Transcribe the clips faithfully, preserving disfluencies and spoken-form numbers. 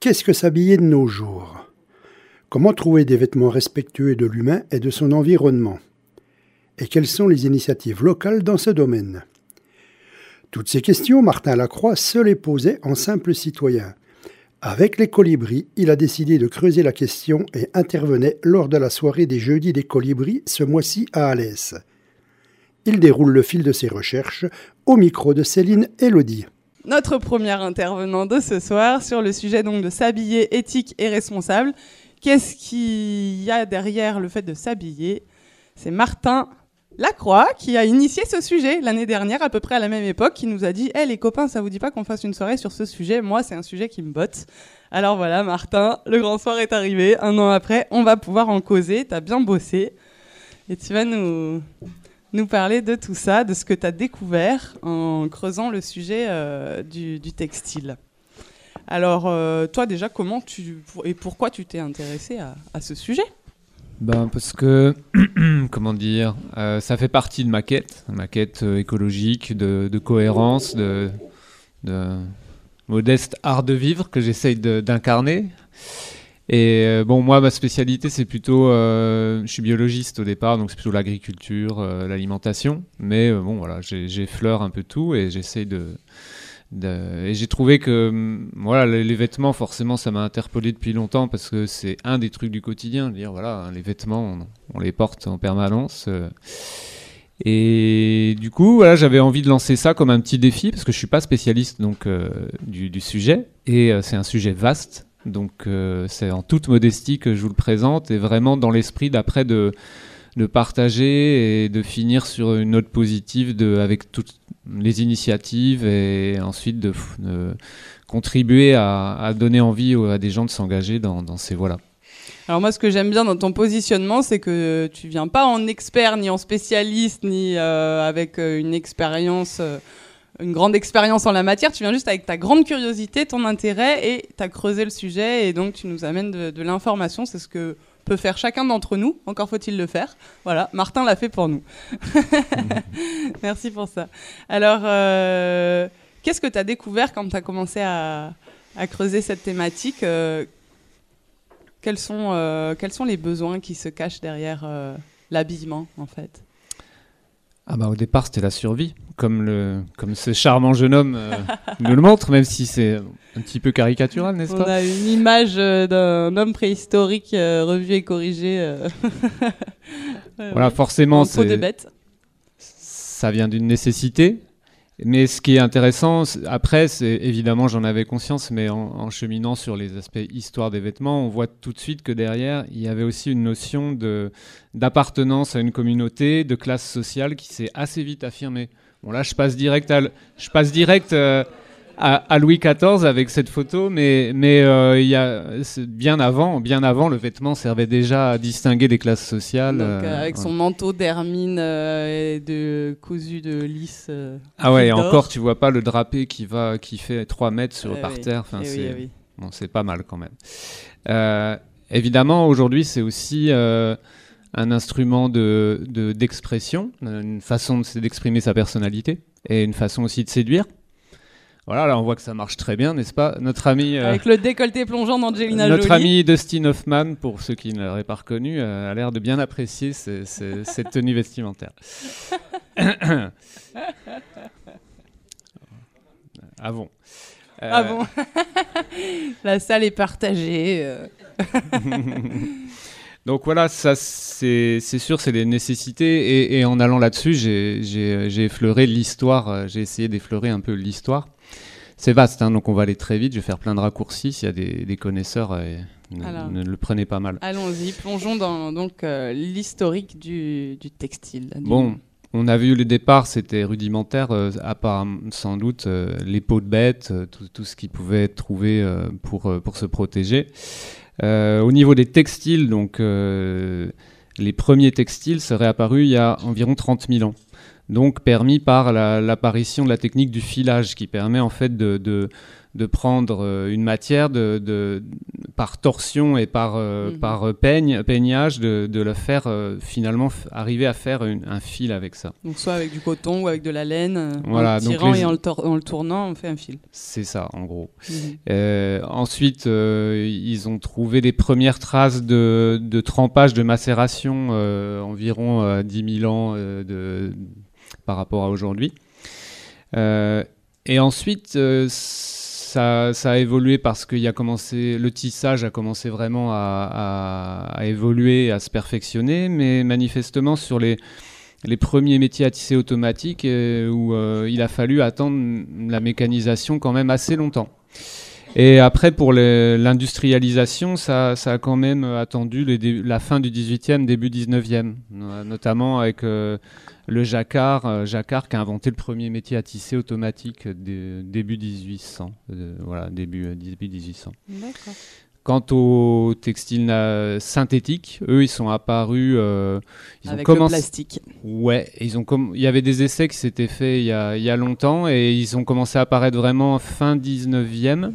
Qu'est-ce que s'habiller de nos jours? Comment trouver des vêtements respectueux de l'humain et de son environnement? Et quelles sont les initiatives locales dans ce domaine? Toutes ces questions, Martin Lacroix se les posait en simple citoyen. Avec les colibris, il a décidé de creuser la question et intervenait lors de la soirée des Jeudis des Colibris ce mois-ci à Alès. Il déroule le fil de ses recherches au micro de Céline Elodie. Notre premier intervenant de ce soir sur le sujet donc de s'habiller éthique et responsable. Qu'est-ce qu'il y a derrière le fait de s'habiller? C'est Martin Lacroix qui a initié ce sujet l'année dernière, à peu près à la même époque, qui nous a dit hey, « les copains, ça vous dit pas qu'on fasse une soirée sur ce sujet? Moi, c'est un sujet qui me botte. » Alors voilà, Martin, le grand soir est arrivé. Un an après, on va pouvoir en causer. T'as bien bossé. Et tu vas nous... nous parler de tout ça, de ce que tu as découvert en creusant le sujet euh, du, du textile. Alors, euh, toi déjà, comment tu et pourquoi tu t'es intéressé à, à ce sujet? Ben parce que, comment dire, euh, ça fait partie de ma quête, ma quête euh, écologique, de, de cohérence, de, de modeste art de vivre que j'essaye de, d'incarner. Et euh, bon, moi, ma spécialité, c'est plutôt... Euh, je suis biologiste au départ, donc c'est plutôt l'agriculture, euh, l'alimentation. Mais euh, bon, voilà, j'ai, j'effleure un peu tout et j'essaye de... de et j'ai trouvé que voilà, les, les vêtements, forcément, ça m'a interpellé depuis longtemps parce que c'est un des trucs du quotidien. Dire, voilà, les vêtements, on, on les porte en permanence. Euh, et du coup, voilà, j'avais envie de lancer ça comme un petit défi parce que je suis pas spécialiste donc, euh, du, du sujet. Et euh, c'est un sujet vaste. Donc euh, c'est en toute modestie que je vous le présente et vraiment dans l'esprit d'après de, de partager et de finir sur une note positive de, avec toutes les initiatives et ensuite de, de contribuer à, à donner envie à des gens de s'engager dans, dans ces voies-là. Alors moi, ce que j'aime bien dans ton positionnement, c'est que tu viens pas en expert, ni en spécialiste, ni euh, avec une expérience... Euh, une grande expérience en la matière, tu viens juste avec ta grande curiosité, ton intérêt, et tu as creusé le sujet, et donc tu nous amènes de, de l'information. C'est ce que peut faire chacun d'entre nous, encore faut-il le faire. Voilà, Martin l'a fait pour nous. Merci pour ça. Alors, euh, qu'est-ce que tu as découvert quand tu as commencé à, à creuser cette thématique? euh, quels, sont, euh, quels sont les besoins qui se cachent derrière euh, l'habillement, en fait? Ah bah au départ c'était la survie, comme, le, comme ce charmant jeune homme euh, nous le montre, même si c'est un petit peu caricatural, n'est-ce On pas? a une image euh, d'un homme préhistorique euh, revu et corrigé. Euh... ouais, voilà, ouais. forcément en peau de bête. Ça vient d'une nécessité, mais ce qui est intéressant après, c'est évidemment j'en avais conscience, mais en, en cheminant sur les aspects histoire des vêtements, on voit tout de suite que derrière il y avait aussi une notion de d'appartenance à une communauté, de classe sociale qui s'est assez vite affirmée. Bon là, je passe direct à, je passe direct euh, à, à Louis quatorze avec cette photo, mais mais euh, il y a bien avant, bien avant, le vêtement servait déjà à distinguer des classes sociales. Donc, euh, avec euh, son ouais. manteau d'hermine euh, et de cousu de lys. Euh, ah ouais, et d'or. encore, tu vois pas le drapé qui va, qui fait trois mètres sur eh par oui. terre. Enfin, eh c'est oui, eh oui. bon, c'est pas mal quand même. Euh, évidemment, aujourd'hui, c'est aussi euh, un instrument de, de, d'expression, une façon de, d'exprimer sa personnalité et une façon aussi de séduire. Voilà, là on voit que ça marche très bien, n'est-ce pas? Notre ami... Euh, Avec le décolleté plongeant d'Angelina Jolie. Notre ami Dustin Hoffman, pour ceux qui ne l'auraient pas reconnu, euh, a l'air de bien apprécier ces, ces, cette tenue vestimentaire. Ah bon. Euh... Ah bon. La salle est partagée. Euh. Donc voilà, ça c'est, c'est sûr, c'est les nécessités. Et, et en allant là-dessus, j'ai, j'ai, j'ai effleuré l'histoire. J'ai essayé d'effleurer un peu l'histoire. C'est vaste, hein, donc on va aller très vite. Je vais faire plein de raccourcis. S'il y a des, des connaisseurs, euh, ne, Alors, ne le prenez pas mal. Allons-y, plongeons dans donc, euh, l'historique du, du textile. Du... Bon, on a vu le départ, c'était rudimentaire, euh, à part sans doute euh, les peaux de bêtes, euh, tout, tout ce qui pouvait être trouvé euh, pour, euh, pour se protéger. Euh, au niveau des textiles, donc, euh, les premiers textiles seraient apparus il y a environ trente mille ans. Donc permis par la, l'apparition de la technique du filage qui permet en fait de, de, de prendre une matière, de, de par torsion et par, euh, mmh. par peigne, peignage, de, de le faire euh, finalement f- arriver à faire une, un fil avec ça. Donc soit avec du coton ou avec de la laine, voilà, en le tirant les... et en le, tor- en le tournant, on fait un fil. C'est ça, en gros. Mmh. Euh, ensuite, euh, ils ont trouvé des premières traces de, de trempage, de macération, euh, environ euh, dix mille ans euh, de, par rapport à aujourd'hui. Euh, et ensuite, euh, ça, ça a évolué parce que y a commencé, le tissage a commencé vraiment à, à, à évoluer, à se perfectionner, mais manifestement sur les, les premiers métiers à tisser automatique, euh, où euh, il a fallu attendre la mécanisation quand même assez longtemps. Et après, pour les, l'industrialisation, ça, ça a quand même attendu les dé- la fin du dix-huitième, début dix-neuvième, notamment avec euh, le jacquard, euh, jacquard qui a inventé le premier métier à tisser automatique dé, début dix-huit cents. Euh, voilà, début, euh, début dix-huit cents. D'accord. Quant aux textiles euh, synthétiques, eux, ils sont apparus. Euh, ils avec ont commencé... le plastique. Ouais, ils ont com... il y avait des essais qui s'étaient faits il y a, il y a longtemps et ils ont commencé à apparaître vraiment fin dix-neuvième.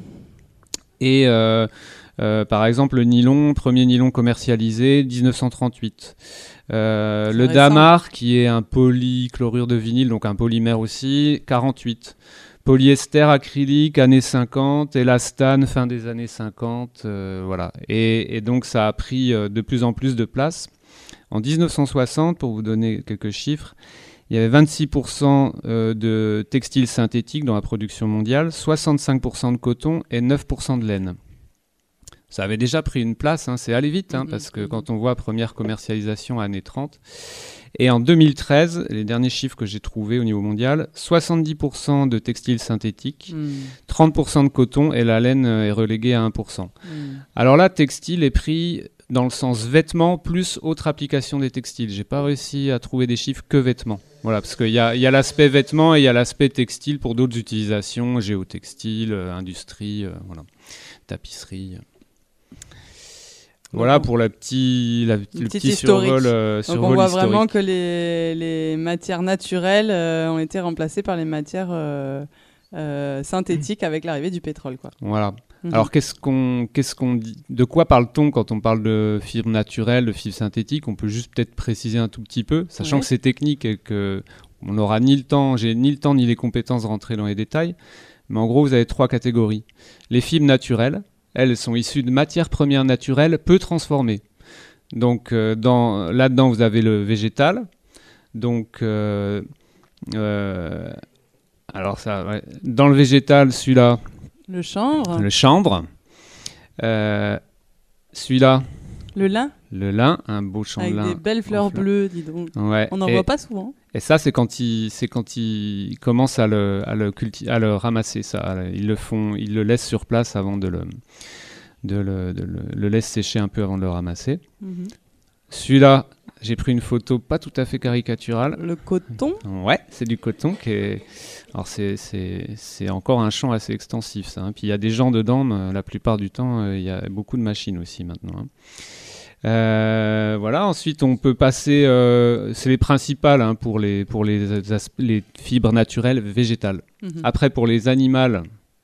Et euh, euh, par exemple, le nylon, premier nylon commercialisé, dix-neuf cent trente-huit. Euh, le récent. damar, qui est un polychlorure de vinyle, donc un polymère aussi, quarante-huit. Polyester acrylique, années cinquante, élastane, fin des années cinquante, euh, voilà. Et, et donc ça a pris euh, de plus en plus de place. En dix-neuf cent soixante, pour vous donner quelques chiffres, il y avait vingt-six pour cent euh, de textiles synthétiques dans la production mondiale, soixante-cinq pour cent de coton et neuf pour cent de laine. Ça avait déjà pris une place, hein, c'est allé vite, hein, mmh, parce que mmh. quand on voit première commercialisation années trente. Et en deux mille treize, les derniers chiffres que j'ai trouvés au niveau mondial, soixante-dix pour cent de textiles synthétiques, mmh. trente pour cent de coton et la laine est reléguée à un pour cent. Mmh. Alors là, textile est pris dans le sens vêtements plus autre application des textiles. J'ai pas réussi à trouver des chiffres que vêtements. Voilà, parce qu'il y a, y a l'aspect vêtements et il y a l'aspect textile pour d'autres utilisations, géotextile, euh, industrie, euh, voilà, tapisserie. Voilà bon. Pour la petit, la, le petit survol, euh, survol Donc on voit historique. vraiment que les, les matières naturelles euh, ont été remplacées par les matières euh, euh, synthétiques avec l'arrivée du pétrole, quoi. Voilà. Mmh. Alors qu'est-ce qu'on, qu'est-ce qu'on dit, de quoi parle-t-on quand on parle de fibres naturelles, de fibres synthétiques? On peut juste peut-être préciser un tout petit peu, sachant ouais. que c'est technique et que on n'aura ni le temps, j'ai ni le temps ni les compétences de rentrer dans les détails. Mais en gros, vous avez trois catégories. Les fibres naturelles, elles sont issues de matières premières naturelles peu transformées. Donc euh, dans, là-dedans, vous avez le végétal. Donc, euh, euh, alors ça, ouais. Dans le végétal, celui-là. Le chanvre. Le chanvre. Euh, celui-là. Le lin. Le lin, un beau champ avec de lin. Avec des belles fleurs bleues, dis donc. Ouais. On n'en voit pas souvent. Et ça, c'est quand ils, c'est quand ils commencent à le, à le culti- à le ramasser. Ça, ils le font, ils le laissent sur place avant de le, de le, de le, le laisse sécher un peu avant de le ramasser. Mm-hmm. Celui-là, j'ai pris une photo pas tout à fait caricaturale. Le coton. Ouais, c'est du coton qui est. Alors c'est, c'est, c'est encore un champ assez extensif, ça. Hein. Puis il y a des gens dedans, mais la plupart du temps, il euh, y a beaucoup de machines aussi maintenant. Hein. Euh, voilà. Ensuite, on peut passer. Euh, c'est les principales hein, pour les pour les, les fibres naturelles végétales. Mm-hmm. Après, pour les animales,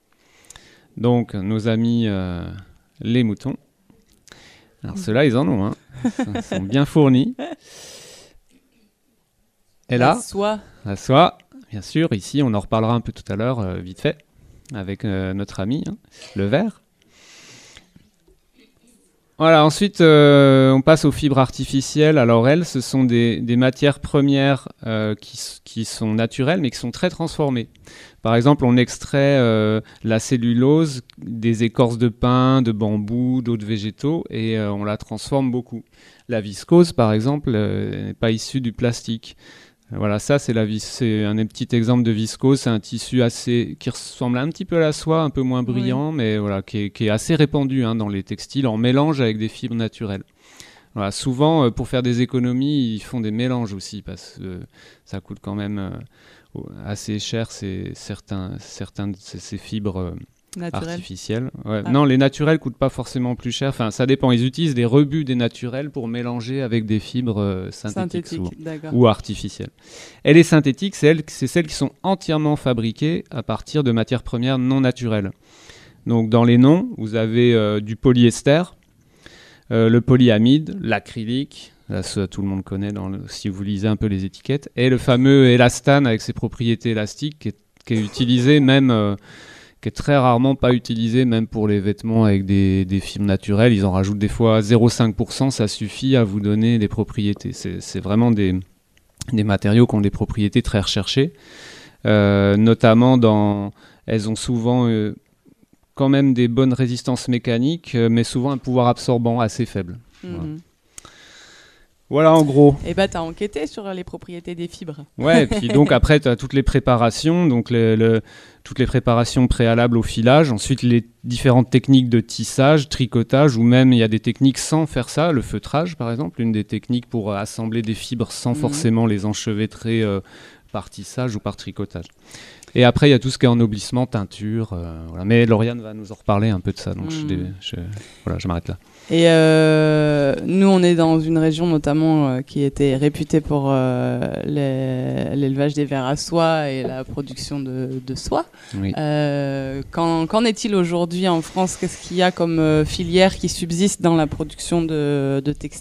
donc nos amis euh, les moutons. Alors ceux-là, ils en ont. Hein. Ils sont bien fournis. Et là, la soie. La soie. Bien sûr, ici, on en reparlera un peu tout à l'heure, euh, vite fait, avec euh, notre ami, hein, le verre. Voilà, ensuite, euh, on passe aux fibres artificielles. Alors, elles, ce sont des, des matières premières euh, qui, qui sont naturelles, mais qui sont très transformées. Par exemple, on extrait euh, la cellulose des écorces de pin, de bambou, d'autres végétaux, et euh, on la transforme beaucoup. La viscose, par exemple, euh, n'est pas issue du plastique. Voilà, ça c'est, la vis- c'est un petit exemple de viscose, c'est un tissu assez qui ressemble un petit peu à la soie, un peu moins brillant, oui. mais voilà, qui est, qui est assez répandu hein, dans les textiles, en mélange avec des fibres naturelles. Voilà, souvent, euh, pour faire des économies, ils font des mélanges aussi, parce que euh, ça coûte quand même euh, assez cher, c'est, certains, certains de ces, ces fibres euh, artificielles. Ouais. Ah. Non, les naturels coûtent pas forcément plus cher. Enfin, ça dépend. Ils utilisent des rebuts des naturels pour mélanger avec des fibres euh, synthétiques Synthétique, ou, ou artificielles. Et les synthétiques, c'est, elles, c'est celles qui sont entièrement fabriquées à partir de matières premières non naturelles. Donc dans les noms, vous avez euh, du polyester, euh, le polyamide, l'acrylique, là, ça, tout le monde connaît dans le, si vous lisez un peu les étiquettes, et le fameux élastane avec ses propriétés élastiques qui est, qui est utilisé même, euh, qui est très rarement pas utilisé même pour les vêtements avec des, des fibres naturelles. Ils en rajoutent des fois zéro virgule cinq pour cent, ça suffit à vous donner des propriétés. C'est, c'est vraiment des, des matériaux qui ont des propriétés très recherchées, euh, notamment dans... Elles ont souvent euh, quand même des bonnes résistances mécaniques, euh, mais souvent un pouvoir absorbant assez faible. Mmh. Voilà. Voilà en gros. Et bah t'as enquêté sur les propriétés des fibres. Ouais, et puis donc après tu as toutes les préparations, donc le, le, toutes les préparations préalables au filage, ensuite les différentes techniques de tissage, tricotage, ou même il y a des techniques sans faire ça, le feutrage par exemple, une des techniques pour euh, assembler des fibres sans mmh. forcément les enchevêtrer euh, par tissage ou par tricotage. Et après, il y a tout ce qui est ennoblissement, teinture. Euh, voilà. Mais Lauriane va nous en reparler un peu de ça. Donc, mmh. je, je, voilà, je m'arrête là. Et euh, nous, on est dans une région notamment euh, qui était réputée pour euh, les, l'élevage des vers à soie et la production de, de soie. Oui. Euh, qu'en, qu'en est-il aujourd'hui en France ? Qu'est-ce qu'il y a comme euh, filière qui subsiste dans la production de, de textiles ?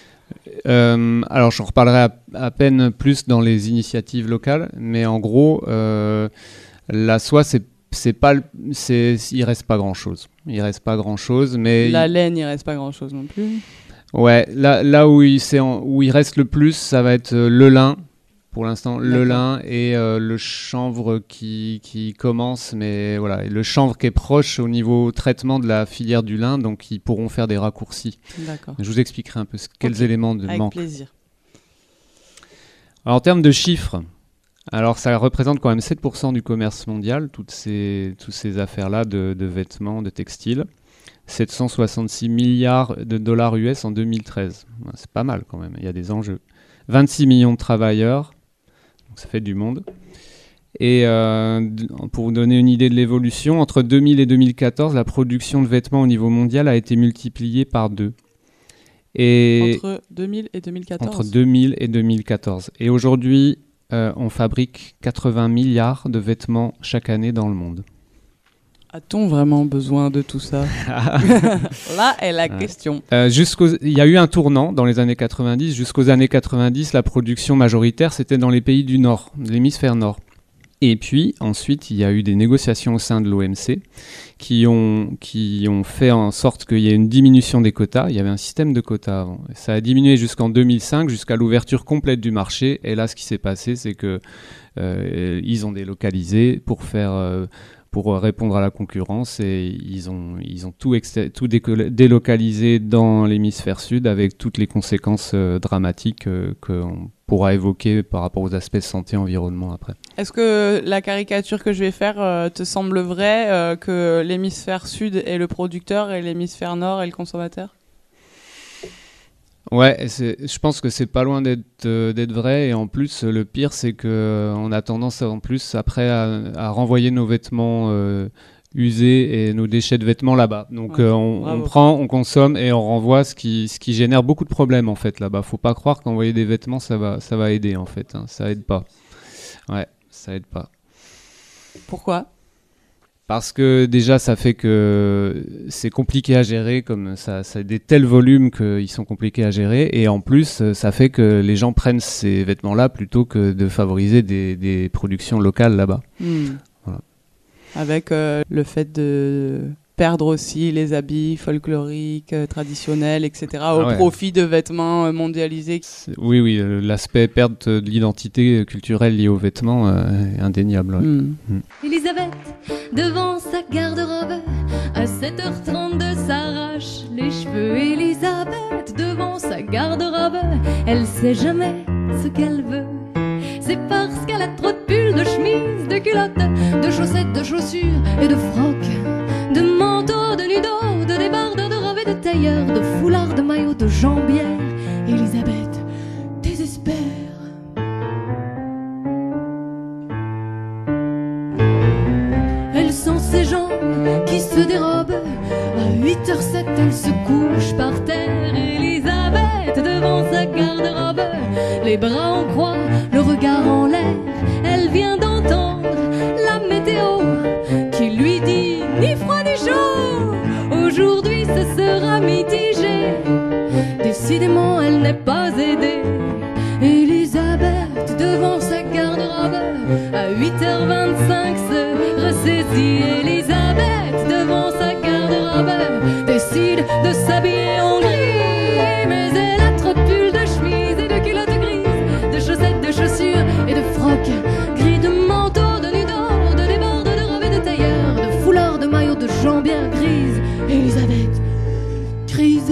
Euh, alors, j'en reparlerai à, à peine plus dans les initiatives locales, mais en gros, euh, la soie, c'est, c'est pas, c'est, il reste pas grand-chose. Il reste pas grand-chose, mais la il... laine, il reste pas grand-chose non plus. Ouais, là, là où il, c'est en, où il reste le plus, ça va être le lin. Pour l'instant, D'accord. le lin et euh, le chanvre qui, qui commence, mais voilà, et le chanvre qui est proche au niveau traitement de la filière du lin, donc ils pourront faire des raccourcis. D'accord. Je vous expliquerai un peu ce, quels okay. éléments de Avec manque. Avec plaisir. Alors, en termes de chiffres, alors ça représente quand même sept pour cent du commerce mondial, toutes ces, toutes ces affaires-là de, de vêtements, de textiles. sept cent soixante-six milliards de dollars U S en deux mille treize. C'est pas mal quand même, il y a des enjeux. vingt-six millions de travailleurs. Ça fait du monde. Et euh, pour vous donner une idée de l'évolution, entre deux mille et deux mille quatorze, la production de vêtements au niveau mondial a été multipliée par deux. Et entre deux mille et deux mille quatorze Entre deux mille et deux mille quatorze. Et aujourd'hui, euh, on fabrique quatre-vingts milliards de vêtements chaque année dans le monde. A-t-on vraiment besoin de tout ça ? Là est la ouais. question. Euh, jusqu'aux... Il y a eu un tournant dans les années quatre-vingt-dix. Jusqu'aux années quatre-vingt-dix, la production majoritaire, c'était dans les pays du Nord, de l'hémisphère Nord. Et puis, ensuite, il y a eu des négociations au sein de l'O M C qui ont, qui ont fait en sorte qu'il y ait une diminution des quotas. Il y avait un système de quotas avant. Ça a diminué jusqu'en deux mille cinq, jusqu'à l'ouverture complète du marché. Et là, ce qui s'est passé, c'est que euh, ils ont délocalisé pour faire... Euh, pour répondre à la concurrence, et ils ont, ils ont tout, ex- tout déco- délocalisé dans l'hémisphère sud avec toutes les conséquences euh, dramatiques euh, qu'on pourra évoquer par rapport aux aspects santé-environnement après. Est-ce que la caricature que je vais faire euh, te semble vraie, euh, que l'hémisphère sud est le producteur et l'hémisphère nord est le consommateur ? Ouais, c'est, je pense que c'est pas loin d'être, euh, d'être vrai, et en plus le pire c'est que euh, on a tendance en plus après à, à renvoyer nos vêtements euh, usés et nos déchets de vêtements là-bas. Donc ouais, euh, on, on prend, on consomme et on renvoie, ce qui ce qui génère beaucoup de problèmes en fait là-bas. Faut pas croire qu'envoyer des vêtements ça va ça va aider en fait, hein. Ça aide pas. Ouais, ça aide pas. Pourquoi ? Parce que déjà, ça fait que c'est compliqué à gérer, comme ça, ça a des tels volumes qu'ils sont compliqués à gérer. Et en plus, ça fait que les gens prennent ces vêtements-là plutôt que de favoriser des, des productions locales là-bas. Mmh. Voilà. Avec euh, le fait de perdre aussi les habits folkloriques, euh, traditionnels, et cetera, au ah ouais. profit de vêtements mondialisés. C'est, oui, oui, euh, l'aspect perte de l'identité culturelle liée aux vêtements euh, est indéniable. Ouais. Mm. Mm. Elisabeth, devant sa garde-robe, à sept heures trente-deux, s'arrache les cheveux. Elisabeth, devant sa garde-robe, elle sait jamais ce qu'elle veut. C'est parce qu'elle a trop de pulls, de chemises, de culottes, de chaussettes, de chaussures et de frocs, de manteaux, de nudos, de débardeurs, de robes et de tailleurs, de foulards, de maillots, de jambières. Elisabeth désespère. Elle sent ses jambes qui se dérobent. À huit heures sept, elle se couche par terre. Elisabeth devant sa garde-robe, les bras en croix, le regard en l'air. Elle vient d'entendre la météo qui lui dit ni froid ni Elisabeth crise.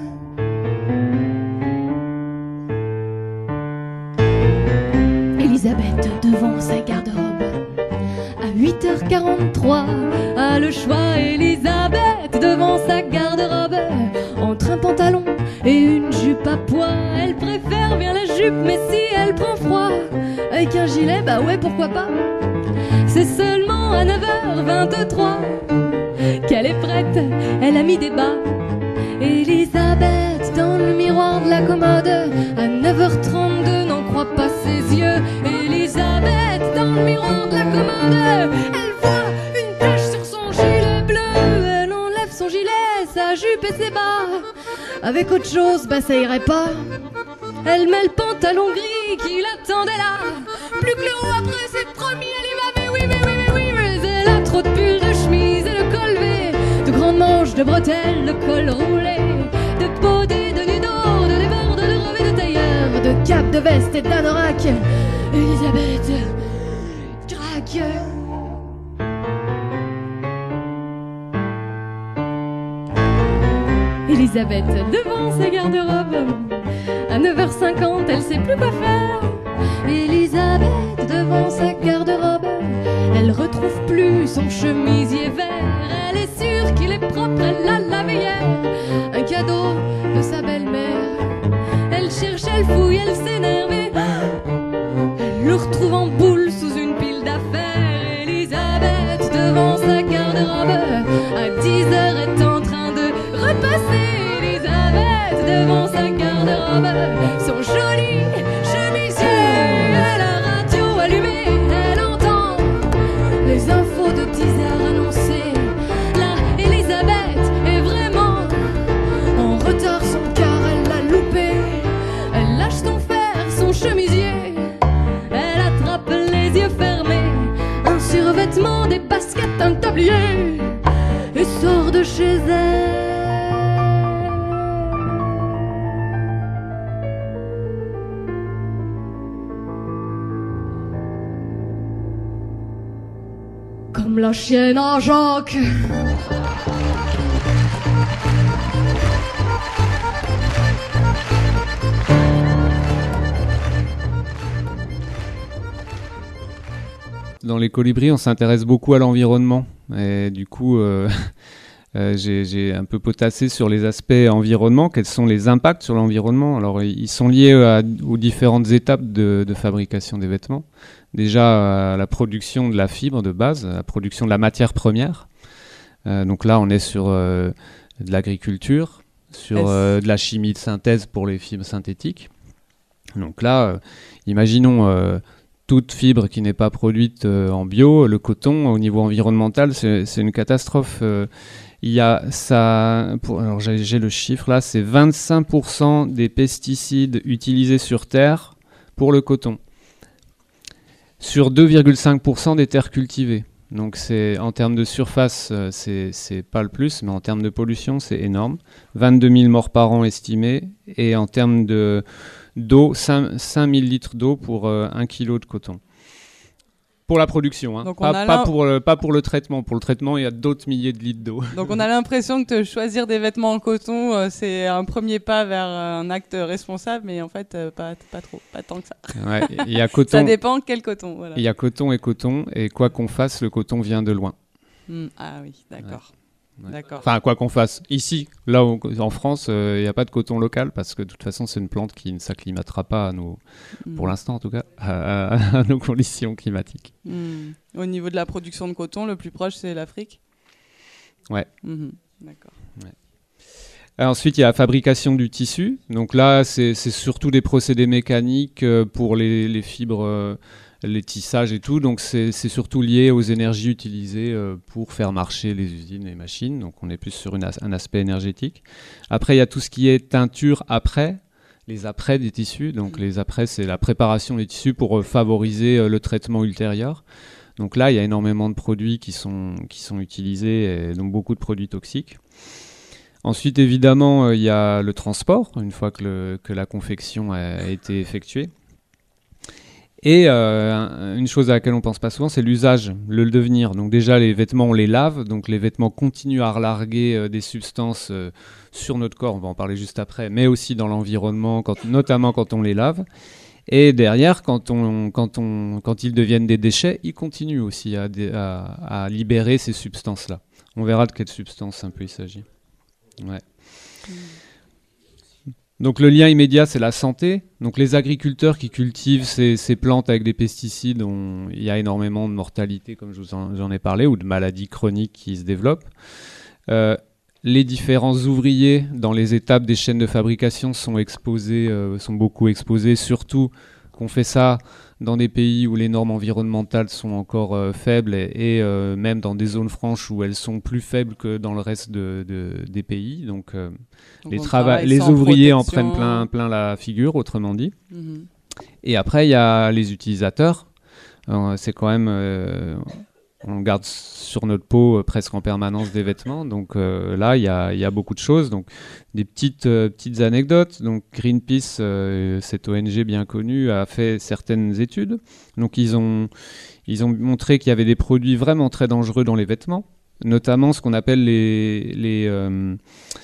Elisabeth devant sa garde-robe. À huit heures quarante-trois, a le choix. Elisabeth devant sa garde-robe. Entre un pantalon et une jupe à pois, elle préfère bien la jupe, mais si elle prend froid, avec un gilet, bah ouais, pourquoi pas. C'est seulement à neuf heures vingt-trois qu'elle est prête, elle a mis des bas. Elisabeth dans le miroir de la commode, à neuf heures trente-deux, n'en croit pas ses yeux. Elisabeth dans le miroir de la commode, elle voit une tache sur son gilet bleu. Elle enlève son gilet, sa jupe et ses bas. Avec autre chose, bah ça irait pas. Elle met le pantalon gris qui l'attendait là. Plus que le haut après c'est promis, elle y va. Mais oui, mais oui, mais oui, mais elle a trop de pulls, de chemises et de col V, de grandes manches, de bretelles, de col roulé, de bodés, de nudos, de débordes, de robes et de tailleurs, de capes, de vestes et d'anorak. Elisabeth craque. Elisabeth devant sa garde-robe. À neuf heures cinquante, elle sait plus quoi faire. Elisabeth devant sa garde-robe. Elle retrouve plus son chemisier vert. Elle est sûre qu'il est propre, elle l'a lavé hier. Un cadeau de sa belle-mère. Elle cherche, elle fouille, elle s'énerve. Elle le retrouve en boule sous une pile d'affaires. Elisabeth devant sa garde-robe. À dix heures est en train de repasser. Elisabeth devant sa garde-robe, son joli chemisier. Elle a radio allumée, elle entend les infos de dix heures annoncées. Là, Elisabeth est vraiment en retard, son car elle l'a loupé. Elle lâche son fer, son chemisier. Elle attrape les yeux fermés, un survêtement, des baskets, un tablier, et sort de chez elle. Comme la chienne à Jacques. Dans les colibris, on s'intéresse beaucoup à l'environnement. Et du coup, euh, euh, j'ai, j'ai un peu potassé sur les aspects environnement. Quels sont les impacts sur l'environnement ? Alors, ils sont liés à, aux différentes étapes de, de fabrication des vêtements. Déjà, à la production de la fibre de base, à la production de la matière première. Euh, donc là, on est sur euh, de l'agriculture, sur euh, de la chimie de synthèse pour les fibres synthétiques. Donc là, euh, imaginons... Euh, toute fibre qui n'est pas produite euh, en bio, le coton, au niveau environnemental, c'est, c'est une catastrophe. Euh, il y a ça, pour, alors j'ai, j'ai le chiffre là, c'est vingt-cinq pour cent des pesticides utilisés sur Terre pour le coton, sur deux virgule cinq pour cent des terres cultivées. Donc c'est, en termes de surface, euh, c'est, c'est pas le plus, mais en termes de pollution, c'est énorme. vingt-deux mille morts par an estimés, et en termes de d'eau, cinq mille litres d'eau pour euh, un kilo de coton. Pour la production, hein. pas, pas, pour le, pas pour le traitement. Pour le traitement, il y a d'autres milliers de litres d'eau. Donc on a l'impression que choisir des vêtements en coton, euh, c'est un premier pas vers un acte responsable, mais en fait, euh, pas, pas trop, pas tant que ça. Ouais, y a coton, ça dépend quel coton. Voilà. Il y a coton et coton, et quoi qu'on fasse, le coton vient de loin. Mmh, ah oui, d'accord. Ouais. Ouais. D'accord. Enfin, quoi qu'on fasse. Ici, là où, en France, il euh, n'y a pas de coton local parce que de toute façon, c'est une plante qui ne s'acclimatera pas à nos, mmh. pour l'instant en tout cas, à, à, à nos conditions climatiques. Mmh. Au niveau de la production de coton, le plus proche, c'est l'Afrique ? Ouais. Mmh. D'accord. Ouais. Alors, ensuite, il y a la fabrication du tissu. Donc là, c'est, c'est surtout des procédés mécaniques euh, pour les, les fibres... Euh, les tissages et tout, donc c'est, c'est surtout lié aux énergies utilisées euh, pour faire marcher les usines et les machines, donc on est plus sur une as- un aspect énergétique. Après, il y a tout ce qui est teinture après, les après des tissus, donc les après, c'est la préparation des tissus pour euh, favoriser euh, le traitement ultérieur. Donc là, il y a énormément de produits qui sont, qui sont utilisés, et donc beaucoup de produits toxiques. Ensuite, évidemment, euh, il y a le transport, une fois que, le, que la confection a, a été effectuée. Et euh, une chose à laquelle on pense pas souvent, c'est l'usage, le devenir. Donc déjà, les vêtements, on les lave. Donc les vêtements continuent à relarguer euh, des substances euh, sur notre corps, on va en parler juste après, mais aussi dans l'environnement, quand, notamment quand on les lave. Et derrière, quand, on, quand, on, quand ils deviennent des déchets, ils continuent aussi à, à, à libérer ces substances-là. On verra de quelle substance un peu il s'agit. Ouais. Donc le lien immédiat, c'est la santé. Donc les agriculteurs qui cultivent ces, ces plantes avec des pesticides, on, il y a énormément de mortalité, comme je vous en, j'en ai parlé, ou de maladies chroniques qui se développent. Euh, les différents ouvriers dans les étapes des chaînes de fabrication sont exposés, euh, sont beaucoup exposés, surtout qu'on fait ça dans des pays où les normes environnementales sont encore euh, faibles et, et euh, même dans des zones franches où elles sont plus faibles que dans le reste de, de, des pays. Donc, euh, Donc les, trava- les ouvriers protection. en prennent plein, plein la figure, autrement dit. Mmh. Et après, il y a les utilisateurs. Euh, c'est quand même... Euh, on garde sur notre peau euh, presque en permanence des vêtements. Donc euh, là, il y a, y a beaucoup de choses. Donc des petites, euh, petites anecdotes. Donc Greenpeace, euh, cette O N G bien connue, a fait certaines études. Donc ils ont, ils ont montré qu'il y avait des produits vraiment très dangereux dans les vêtements, notamment ce qu'on appelle les, les, euh,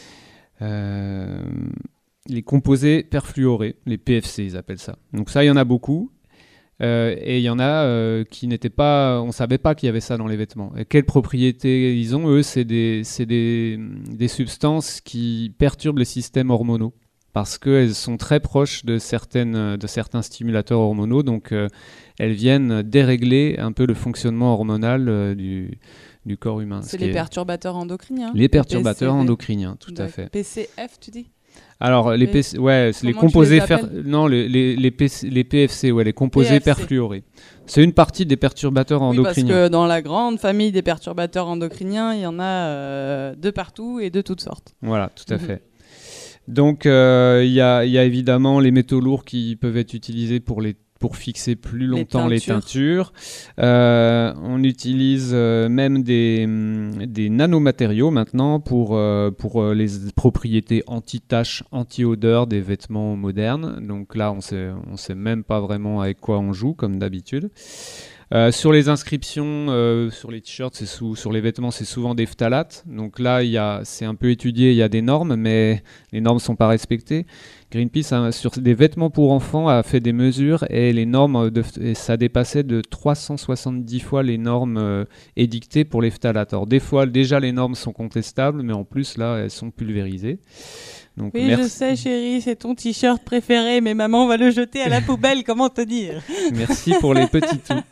euh, les composés perfluorés, les P F C, ils appellent ça. Donc ça, il y en a beaucoup. Euh, et il y en a euh, qui n'étaient pas, on ne savait pas qu'il y avait ça dans les vêtements. Et quelles propriétés ils ont? Eux, c'est des, c'est des, des substances qui perturbent les systèmes hormonaux parce qu'elles sont très proches de, certaines, de certains stimulateurs hormonaux. Donc, euh, elles viennent dérégler un peu le fonctionnement hormonal euh, du, du corps humain. C'est les est... perturbateurs endocriniens. Les perturbateurs P C... endocriniens, tout à fait. P C F, tu dis? Alors, les, P C, ouais, c'est les composés, les fer... non, les, les, les, P C, les P F C, ouais, les composés P F C. Perfluorés. C'est une partie des perturbateurs endocriniens. Oui, parce que dans la grande famille des perturbateurs endocriniens, il y en a euh, de partout et de toutes sortes. Voilà, tout à mm-hmm. fait. Donc, il euh, y, y a évidemment les métaux lourds qui peuvent être utilisés pour les pour fixer plus longtemps les teintures. Les teintures. Euh, on utilise euh, même des, des nanomatériaux maintenant pour, euh, pour euh, les propriétés anti-taches, anti-odeur des vêtements modernes. Donc là, on sait, on sait même pas vraiment avec quoi on joue, comme d'habitude. Euh, sur les inscriptions, euh, sur les t-shirts, c'est sous, sur les vêtements, c'est souvent des phtalates. Donc là, il y a, c'est un peu étudié, il y a des normes, mais les normes ne sont pas respectées. Greenpeace, hein, sur des vêtements pour enfants, a fait des mesures et les normes, de, et ça dépassait de trois cent soixante-dix fois les normes euh, édictées pour les phtalates. Alors des fois, déjà, les normes sont contestables, mais en plus, là, elles sont pulvérisées. Donc, oui, merci. Je sais, chérie, c'est ton t-shirt préféré, mais maman va le jeter à la poubelle, comment te dire? Merci pour les petits tout.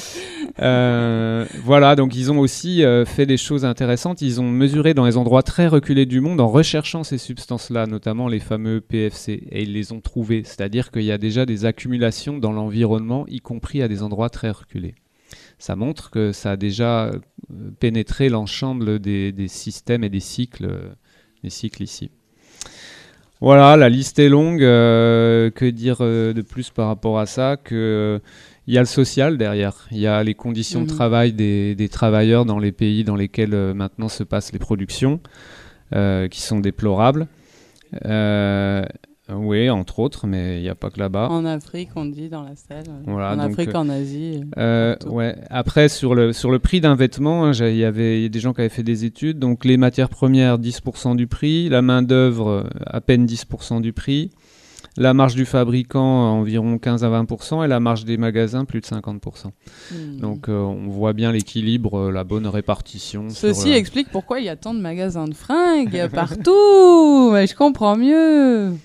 Euh, voilà, donc ils ont aussi euh, fait des choses intéressantes. Ils ont mesuré dans les endroits très reculés du monde en recherchant ces substances-là, notamment les fameux P F C, et ils les ont trouvés. C'est-à-dire qu'il y a déjà des accumulations dans l'environnement, y compris à des endroits très reculés. Ça montre que ça a déjà pénétré l'ensemble des, des systèmes et des cycles, des cycles ici. Voilà, la liste est longue. Euh, que dire euh, de plus par rapport à ça? Que euh, y a le social derrière. Il y a les conditions mmh. de travail des, des travailleurs dans les pays dans lesquels euh, maintenant se passent les productions, euh, qui sont déplorables. Euh, oui, entre autres, mais il n'y a pas que là-bas. En Afrique, on dit dans la salle. Voilà, en donc, Afrique, euh, en Asie. Euh, ouais. Après, sur le, sur le prix d'un vêtement, il hein, y avait y a des gens qui avaient fait des études. Donc, les matières premières, dix pour cent du prix. La main-d'œuvre, à peine dix pour cent du prix. La marge du fabricant, environ quinze à vingt pour cent. Et la marge des magasins, plus de cinquante pour cent. Mmh. Donc, euh, on voit bien l'équilibre, la bonne répartition. Ceci sur, explique pourquoi il y a tant de magasins de fringues partout. Mais je comprends mieux.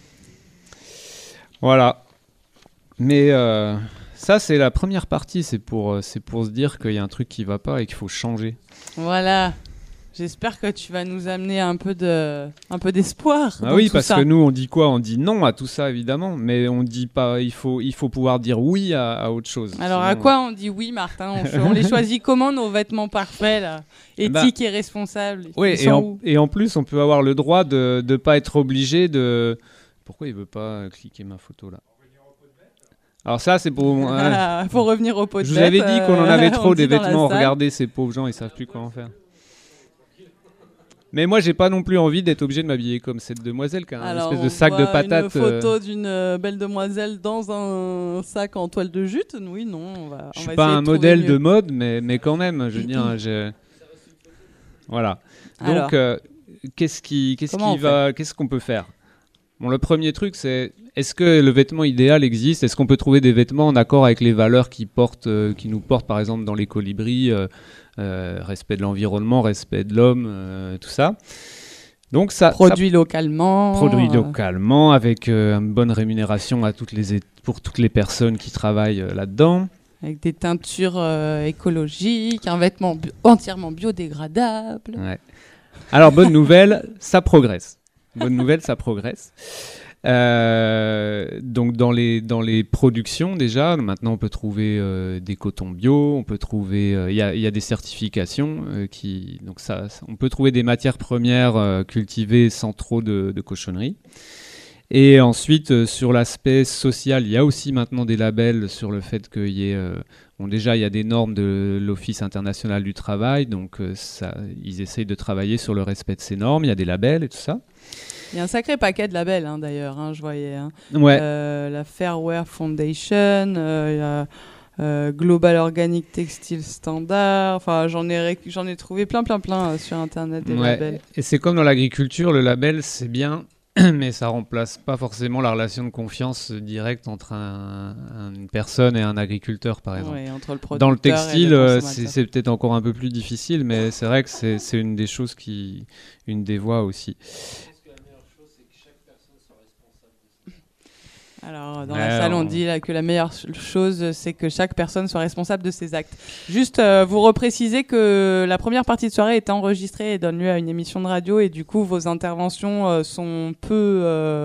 Voilà. Mais euh, ça, c'est la première partie. C'est pour, euh, c'est pour se dire qu'il y a un truc qui ne va pas et qu'il faut changer. Voilà. J'espère que tu vas nous amener un peu, de, un peu d'espoir. Ah oui, tout parce ça. que nous, on dit quoi? On dit non à tout ça, évidemment. Mais on dit pas. Il faut, il faut pouvoir dire oui à, à autre chose. Alors, sinon... à quoi on dit oui, Martin? On, on les choisit comment, nos vêtements parfaits, là, éthiques bah, et responsables? Oui, et en, et en plus, on peut avoir le droit de ne pas être obligé de... Pourquoi il veut pas cliquer ma photo là? Alors ça, c'est pour... Il hein. faut revenir au pot de Je vous bête, avais dit qu'on en avait trop des vêtements. Regardez, ces pauvres gens, ils savent plus quoi en faire. Mais moi, j'ai pas non plus envie d'être obligé de m'habiller comme cette demoiselle qui a un Alors, espèce de sac on de voit patates. Une photo d'une euh, belle demoiselle dans un sac en toile de jute. Oui, non, on va. Je on suis va pas essayer un de trouver modèle mieux. de mode, mais, mais quand même, je veux dire, j'ai... Voilà. Donc, Alors. euh, qu'est-ce qui, qu'est-ce Comment qui on va, qu'est-ce qu'on peut faire? Bon, le premier truc, c'est est-ce que le vêtement idéal existe? Est-ce qu'on peut trouver des vêtements en accord avec les valeurs qui portent, euh, qui nous portent, par exemple, dans les colibris, euh, euh, respect de l'environnement, respect de l'homme, euh, tout ça. Donc ça, Produit localement. Produit euh, localement, avec euh, une bonne rémunération à toutes les, pour toutes les personnes qui travaillent euh, là-dedans. Avec des teintures euh, écologiques, un vêtement bi- entièrement biodégradable. Ouais. Alors, bonne nouvelle, ça progresse. Bonne nouvelle, ça progresse. Euh, donc, dans les, dans les productions, déjà, maintenant, on peut trouver euh, des cotons bio, on peut trouver... Il euh, y, a, y a des certifications euh, qui... Donc, ça, ça, on peut trouver des matières premières euh, cultivées sans trop de, de cochonneries. Et ensuite, euh, sur l'aspect social, il y a aussi maintenant des labels sur le fait qu'il y ait... Euh, bon, déjà, il y a des normes de l'Office international du travail, donc euh, ça, ils essayent de travailler sur le respect de ces normes. Il y a des labels et tout ça. Il y a un sacré paquet de labels, hein, d'ailleurs, hein, je voyais. Hein. Ouais. Euh, la Fairwear Foundation, euh, il y a euh, Global Organic Textile Standard. Enfin, j'en ai, ré- j'en ai trouvé plein, plein, plein euh, sur Internet, des Ouais. labels. Et c'est comme dans l'agriculture, le label, c'est bien, mais ça remplace pas forcément la relation de confiance directe entre un, un- une personne et un agriculteur, par exemple. Ouais, entre le producteur Dans le et textile, le euh, consommateur. c'est, c'est peut-être encore un peu plus difficile, mais c'est vrai que c'est, c'est une des choses qui, une des voies aussi. Alors, dans Ouais, la salle, on on- dit là, que la meilleure ch- chose, c'est que chaque personne soit responsable de ses actes. Juste, euh, vous reprécisez que la première partie de soirée est enregistrée et donne lieu à une émission de radio, et du coup, vos interventions euh, sont peu,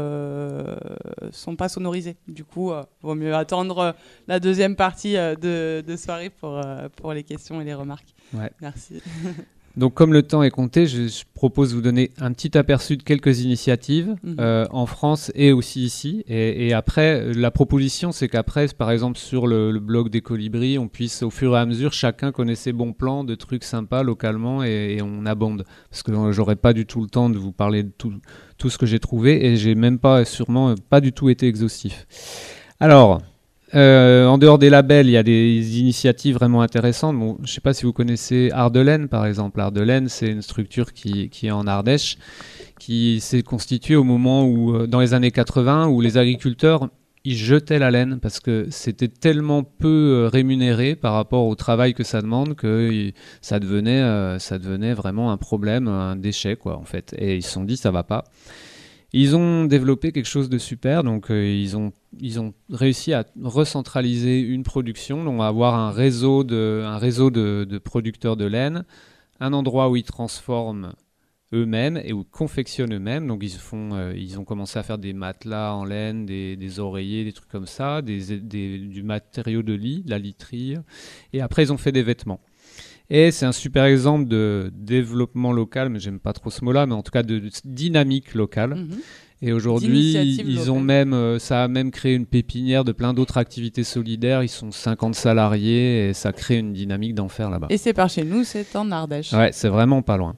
euh, sont pas sonorisées. Du coup, euh, vaut mieux attendre euh, la deuxième partie euh, de, de soirée pour euh, pour les questions et les remarques. Ouais. Merci. Donc, comme le temps est compté, je, je propose de vous donner un petit aperçu de quelques initiatives Mhm. euh, en France et aussi ici. Et, et après, la proposition, c'est qu'après, par exemple, sur le, le blog des Colibris, on puisse, au fur et à mesure, chacun connaît ses bons plans de trucs sympas localement et, et on abonde. Parce que euh, j'aurais pas du tout le temps de vous parler de tout, tout ce que j'ai trouvé et j'ai même pas, sûrement, pas du tout été exhaustif. Alors... Euh, en dehors des labels, il y a des initiatives vraiment intéressantes. Bon, je ne sais pas si vous connaissez Ardelaine, par exemple. Ardelaine, c'est une structure qui, qui est en Ardèche, qui s'est constituée au moment où, euh, dans les années quatre-vingts, où les agriculteurs ils jetaient la laine parce que c'était tellement peu euh, rémunéré par rapport au travail que ça demande que il, ça devenait, euh, ça devenait vraiment un problème, un déchet, quoi, en fait. Et ils se sont dit, ça va pas. Ils ont développé quelque chose de super, donc euh, ils, ont, ils ont réussi à recentraliser une production, donc avoir un réseau de, un réseau de, de producteurs de laine, un endroit où ils transforment eux-mêmes et où ils confectionnent eux-mêmes. Donc ils, font, euh, ils ont commencé à faire des matelas en laine, des, des oreillers, des trucs comme ça, des, des, du matériau de lit, de la literie, et après ils ont fait des vêtements. Et c'est un super exemple de développement local, mais j'aime pas trop ce mot-là, mais en tout cas de, de dynamique locale. Mhm. Et aujourd'hui, D'initiative ils ont locale. même, euh, ça a même créé une pépinière de plein d'autres activités solidaires. Ils sont cinquante salariés et ça crée une dynamique d'enfer là-bas. Et c'est par chez nous, c'est en Ardèche. Ouais, c'est vraiment pas loin.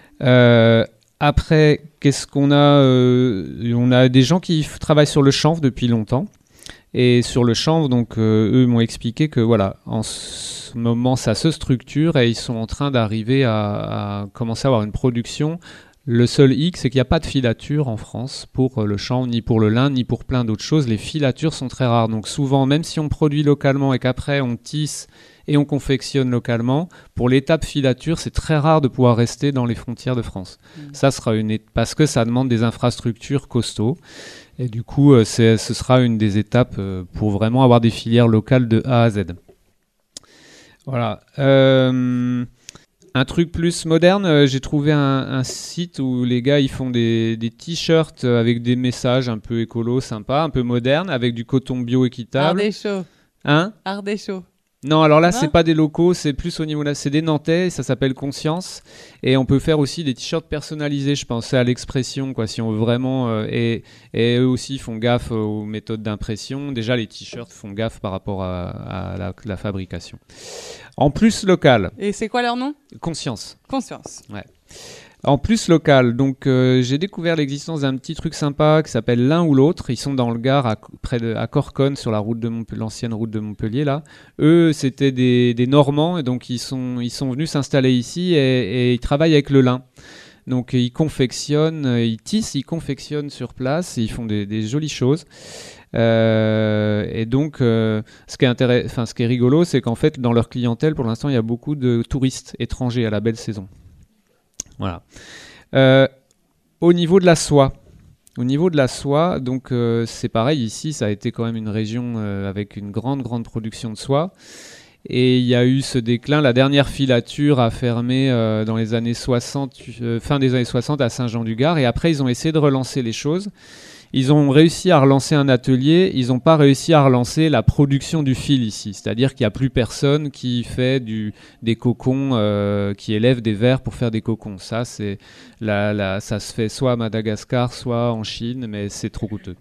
Euh, après, qu'est-ce qu'on a euh, On a des gens qui f- travaillent sur le chanvre depuis longtemps. Et sur le chanvre, donc, euh, eux m'ont expliqué que voilà, en ce moment, ça se structure et ils sont en train d'arriver à, à commencer à avoir une production. Le seul hic, c'est qu'il n'y a pas de filature en France pour le chanvre, ni pour le lin, ni pour plein d'autres choses. Les filatures sont très rares. Donc souvent, même si on produit localement et qu'après on tisse et on confectionne localement, pour l'étape filature, c'est très rare de pouvoir rester dans les frontières de France. Mmh. Ça sera une é- parce que ça demande des infrastructures costauds. Et du coup, euh, c'est, ce sera une des étapes euh, pour vraiment avoir des filières locales de A à Z. Voilà. Euh, un truc plus moderne, euh, j'ai trouvé un, un site où les gars ils font des, des t-shirts avec des messages un peu écolo, sympa, un peu moderne, avec du coton bio équitable. Ardéchaud. Hein ? Ardéchaud. Non, alors là, Non c'est pas des locaux, c'est plus au niveau là, c'est des Nantais, ça s'appelle Conscience, et on peut faire aussi des t-shirts personnalisés. Je pensais à l'expression, quoi, si on veut vraiment, euh, et, et eux aussi font gaffe aux méthodes d'impression. Déjà, les t-shirts font gaffe par rapport à, à la, la fabrication. En plus local. Et c'est quoi leur nom ? Conscience. Conscience. Ouais. En plus local, donc euh, j'ai découvert l'existence d'un petit truc sympa qui s'appelle l'un ou l'autre. Ils sont dans le Gard, à, près de à Corconne, sur la route de Montpe- l'ancienne route de Montpellier là. Eux, c'était des, des Normands, et donc ils sont ils sont venus s'installer ici et, et ils travaillent avec le lin. Donc ils confectionnent, ils tissent, ils confectionnent sur place, et ils font des, des jolies choses. Euh, et donc, euh, ce qui est intéress- enfin, ce qui est rigolo, c'est qu'en fait, dans leur clientèle, pour l'instant, il y a beaucoup de touristes étrangers à la belle saison. Voilà. Euh, au niveau de la soie, au niveau de la soie, donc euh, c'est pareil ici, ça a été quand même une région euh, avec une grande grande production de soie, et il y a eu ce déclin. La dernière filature a fermé euh, dans les années soixante, euh, fin des années soixante à Saint-Jean-du-Gard, et après ils ont essayé de relancer les choses. Ils ont réussi à relancer un atelier, ils n'ont pas réussi à relancer la production du fil ici. C'est-à-dire qu'il n'y a plus personne qui fait du, des cocons, euh, qui élève des vers pour faire des cocons. Ça, c'est la, la, ça se fait soit à Madagascar, soit en Chine, mais c'est trop coûteux.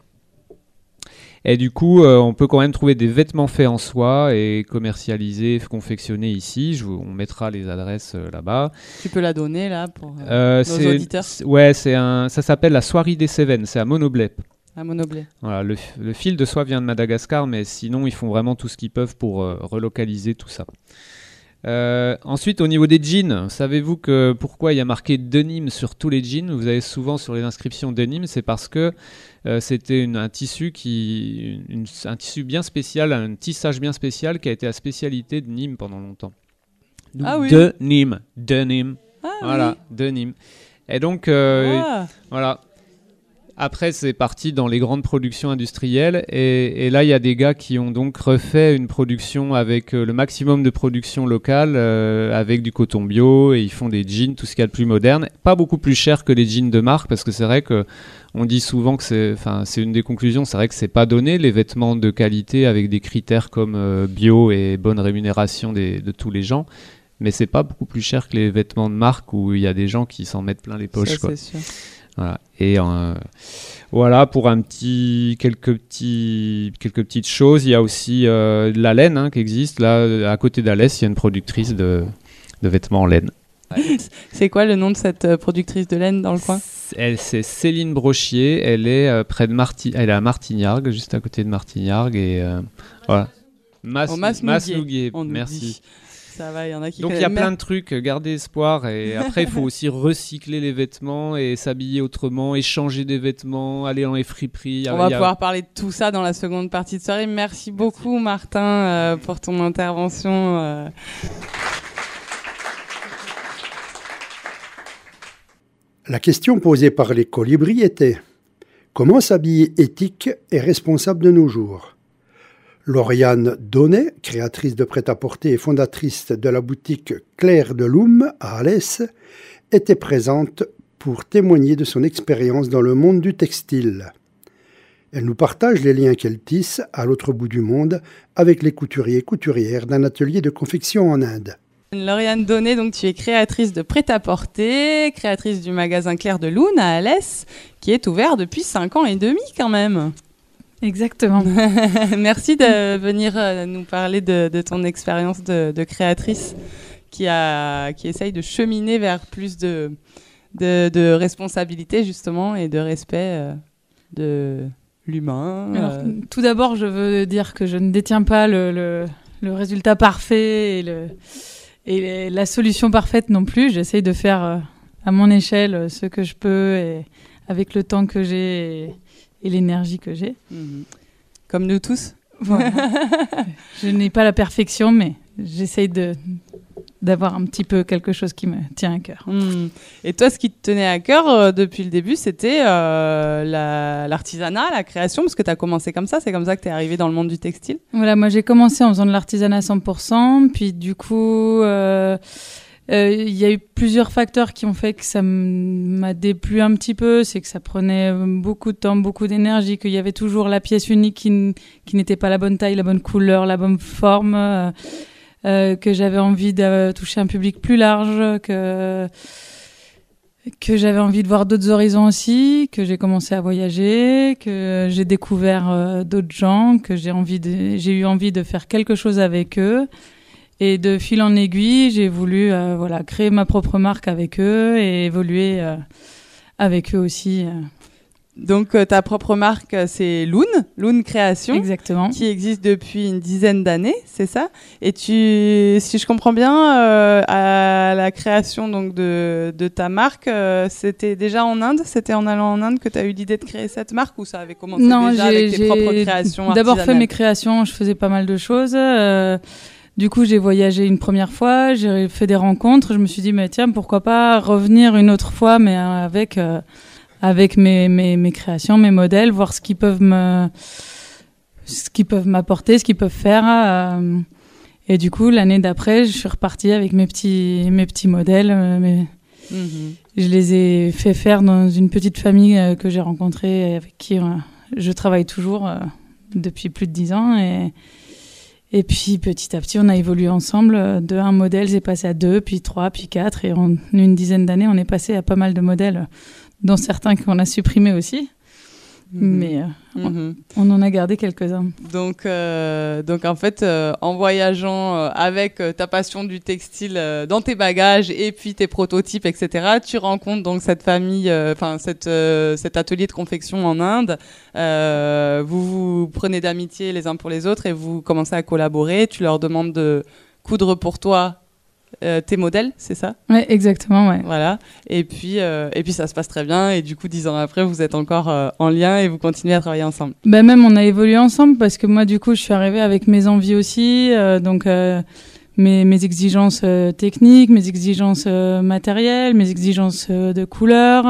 Et du coup, euh, on peut quand même trouver des vêtements faits en soie et commercialisés, confectionnés ici. Je vous, on mettra les adresses euh, là-bas. Tu peux la donner là pour euh, Euh, nos c'est, auditeurs. c'est- ouais, c'est un, ça s'appelle la Soierie des Cévennes. C'est à Monoblé. À Monoblé. Voilà, le, le fil de soie vient de Madagascar, mais sinon ils font vraiment tout ce qu'ils peuvent pour euh, relocaliser tout ça. Euh, ensuite, au niveau des jeans, savez-vous que pourquoi il y a marqué denim sur tous les jeans? Vous avez souvent sur les inscriptions denim, c'est parce que euh, c'était une, un tissu qui, une, un tissu bien spécial, un tissage bien spécial qui a été la spécialité de Nîmes pendant longtemps. Donc, Ah oui. de Nîmes, denim, Ah, voilà, de Nîmes. Et donc, euh, Ah. voilà. Après, c'est parti dans les grandes productions industrielles, et, et là, il y a des gars qui ont donc refait une production avec euh, le maximum de production locale, euh, avec du coton bio, et ils font des jeans, tout ce qu'il y a de plus moderne, pas beaucoup plus cher que les jeans de marque, parce que c'est vrai que on dit souvent que c'est, enfin, c'est une des conclusions, c'est vrai que c'est pas donné les vêtements de qualité avec des critères comme euh, bio et bonne rémunération des, de tous les gens, mais c'est pas beaucoup plus cher que les vêtements de marque où il y a des gens qui s'en mettent plein les poches, Ça, quoi. c'est sûr. Voilà. Et euh, voilà pour un petit, quelques petits, quelques petites choses. Il y a aussi euh, de la laine hein, qui existe. Là, à côté d'Alès, il y a une productrice de, de vêtements en laine. C'est quoi le nom de cette euh, productrice de laine dans le coin? Elle, c'est Céline Brochier. Elle est euh, près de Marti, elle est à Martignargues, juste à côté de Martignargues, et euh, voilà. Mas, Au Mas Mas Nouguier, on nous merci. dit. Ça va, il y en a qui Donc il y a plein de trucs, gardez espoir, et après il faut aussi recycler les vêtements et s'habiller autrement, échanger des vêtements, aller dans les friperies. On va pouvoir parler de tout ça dans la seconde partie de soirée. Merci beaucoup Martin euh, pour ton intervention. Euh... La question posée par les colibris était « Comment s'habiller éthique et responsable de nos jours ?» Lauriane Donnet, créatrice de prêt-à-porter et fondatrice de la boutique Claire de Loum à Alès, était présente pour témoigner de son expérience dans le monde du textile. Elle nous partage les liens qu'elle tisse à l'autre bout du monde avec les couturiers et couturières d'un atelier de confection en Inde. Lauriane Donnet, donc tu es créatrice de prêt-à-porter, créatrice du magasin Claire de Loum à Alès, qui est ouvert depuis cinq ans et demi quand même. Exactement. Merci de venir euh, nous parler de, de ton expérience de, de créatrice qui, a, qui essaye de cheminer vers plus de, de, de responsabilité justement et de respect euh, de l'humain. Alors, euh. tout d'abord, je veux dire que je ne détiens pas le, le, le résultat parfait et, le, et les- la solution parfaite non plus. J'essaye de faire euh, à mon échelle ce que je peux et avec le temps que j'ai et, et l'énergie que j'ai. Mhm. Comme nous tous. Voilà. Je n'ai pas la perfection, mais j'essaye de d'avoir un petit peu quelque chose qui me tient à cœur. Mhm. Et toi, ce qui te tenait à cœur euh, depuis le début, c'était euh, la- l'artisanat, la création, parce que tu as commencé comme ça, c'est comme ça que tu es arrivé dans le monde du textile. Voilà, moi j'ai commencé en faisant de l'artisanat à cent pour cent, puis du coup, euh, euh, il y a eu plusieurs facteurs qui ont fait que ça m- m'a déplu un petit peu. C'est que ça prenait beaucoup de temps, beaucoup d'énergie, qu'il y avait toujours la pièce unique qui, n- qui n'était pas la bonne taille, la bonne couleur, la bonne forme, euh, euh, que j'avais envie de toucher un public plus large, que que j'avais envie de voir d'autres horizons aussi, que j'ai commencé à voyager, que j'ai découvert euh, d'autres gens, que j'ai envie de, j'ai eu envie de faire quelque chose avec eux. Et de fil en aiguille, j'ai voulu euh, voilà, créer ma propre marque avec eux et évoluer euh, avec eux aussi. Euh. Donc euh, ta propre marque, c'est Loon, Loon Création. Exactement. Qui existe depuis une dizaine d'années, c'est ça? Et tu, si je comprends bien, euh, à la création donc de, de ta marque, euh, c'était déjà en Inde? C'était en allant en Inde que tu as eu l'idée de créer cette marque ou ça avait commencé non, déjà j'ai, avec tes j'ai propres créations artisanales? D'abord fait mes créations, je faisais pas mal de choses. Euh, du coup, j'ai voyagé une première fois, j'ai fait des rencontres. Je me suis dit, mais tiens, pourquoi pas revenir une autre fois, mais avec... Euh, avec mes, mes, mes créations, mes modèles, voir ce qu'ils peuvent me, ce qu'ils peuvent m'apporter, ce qu'ils peuvent faire. Euh, et du coup, l'année d'après, je suis repartie avec mes petits, mes petits modèles. Euh, mes, mm-hmm. Je les ai fait faire dans une petite famille euh, que j'ai rencontrée, avec qui euh, je travaille toujours euh, depuis plus de dix ans. Et, et puis, petit à petit, on a évolué ensemble. De un modèle, c'est passé à deux, puis trois, puis quatre. Et en une dizaine d'années, on est passé à pas mal de modèles, dont certains qu'on a supprimés aussi, mmh. mais euh, mmh. on, on en a gardé quelques-uns. Donc, euh, donc en fait, euh, en voyageant euh, avec euh, ta passion du textile euh, dans tes bagages et puis tes prototypes, et cetera, tu rencontres donc cette famille, enfin euh, cette, euh, cet atelier de confection en Inde. Euh, vous vous prenez d'amitié les uns pour les autres et vous commencez à collaborer. Tu leur demandes de coudre pour toi Euh, tes modèles, c'est ça? Ouais, exactement, ouais. Voilà. Et puis, euh, et puis ça se passe très bien. Et du coup, dix ans après, vous êtes encore euh, en lien et vous continuez à travailler ensemble. Ben même, on a évolué ensemble parce que moi, du coup, je suis arrivée avec mes envies aussi, euh, donc euh, mes, mes exigences euh, techniques, mes exigences euh, matérielles, mes exigences euh, de couleurs.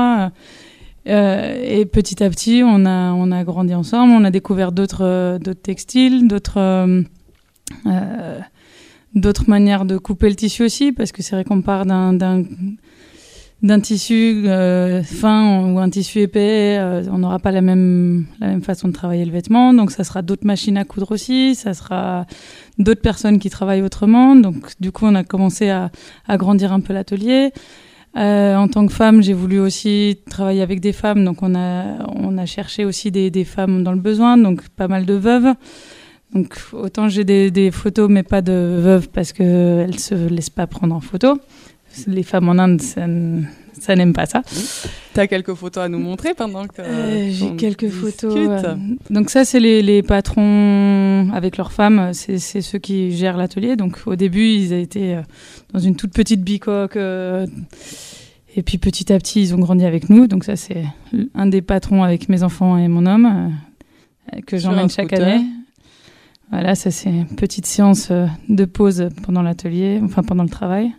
Euh, et petit à petit, on a on a grandi ensemble. On a découvert d'autres euh, d'autres textiles, d'autres euh, euh, d'autres manières de couper le tissu aussi, parce que c'est vrai qu'on part d'un, d'un, d'un tissu euh, fin ou un tissu épais, euh, on n'aura pas la même, la même façon de travailler le vêtement, donc ça sera d'autres machines à coudre aussi, ça sera d'autres personnes qui travaillent autrement, donc du coup on a commencé à, à grandir un peu l'atelier. Euh, en tant que femme, j'ai voulu aussi travailler avec des femmes, donc on a, on a cherché aussi des, des femmes dans le besoin, donc pas mal de veuves. Donc autant j'ai des, des photos, mais pas de veuves parce qu'elles ne se laissent pas prendre en photo. Les femmes en Inde, ça, ça n'aime pas ça. Tu as quelques photos à nous montrer pendant que euh, J'ai quelques discute. photos. Euh, donc ça, c'est les, les patrons avec leurs femmes, c'est, c'est ceux qui gèrent l'atelier. Donc au début, ils étaient dans une toute petite bicoque. Euh, et puis petit à petit, ils ont grandi avec nous. Donc ça, c'est un des patrons avec mes enfants et mon homme euh, que Sur j'emmène chaque année. Voilà, ça c'est une petite séance de pause pendant l'atelier, enfin pendant le travail.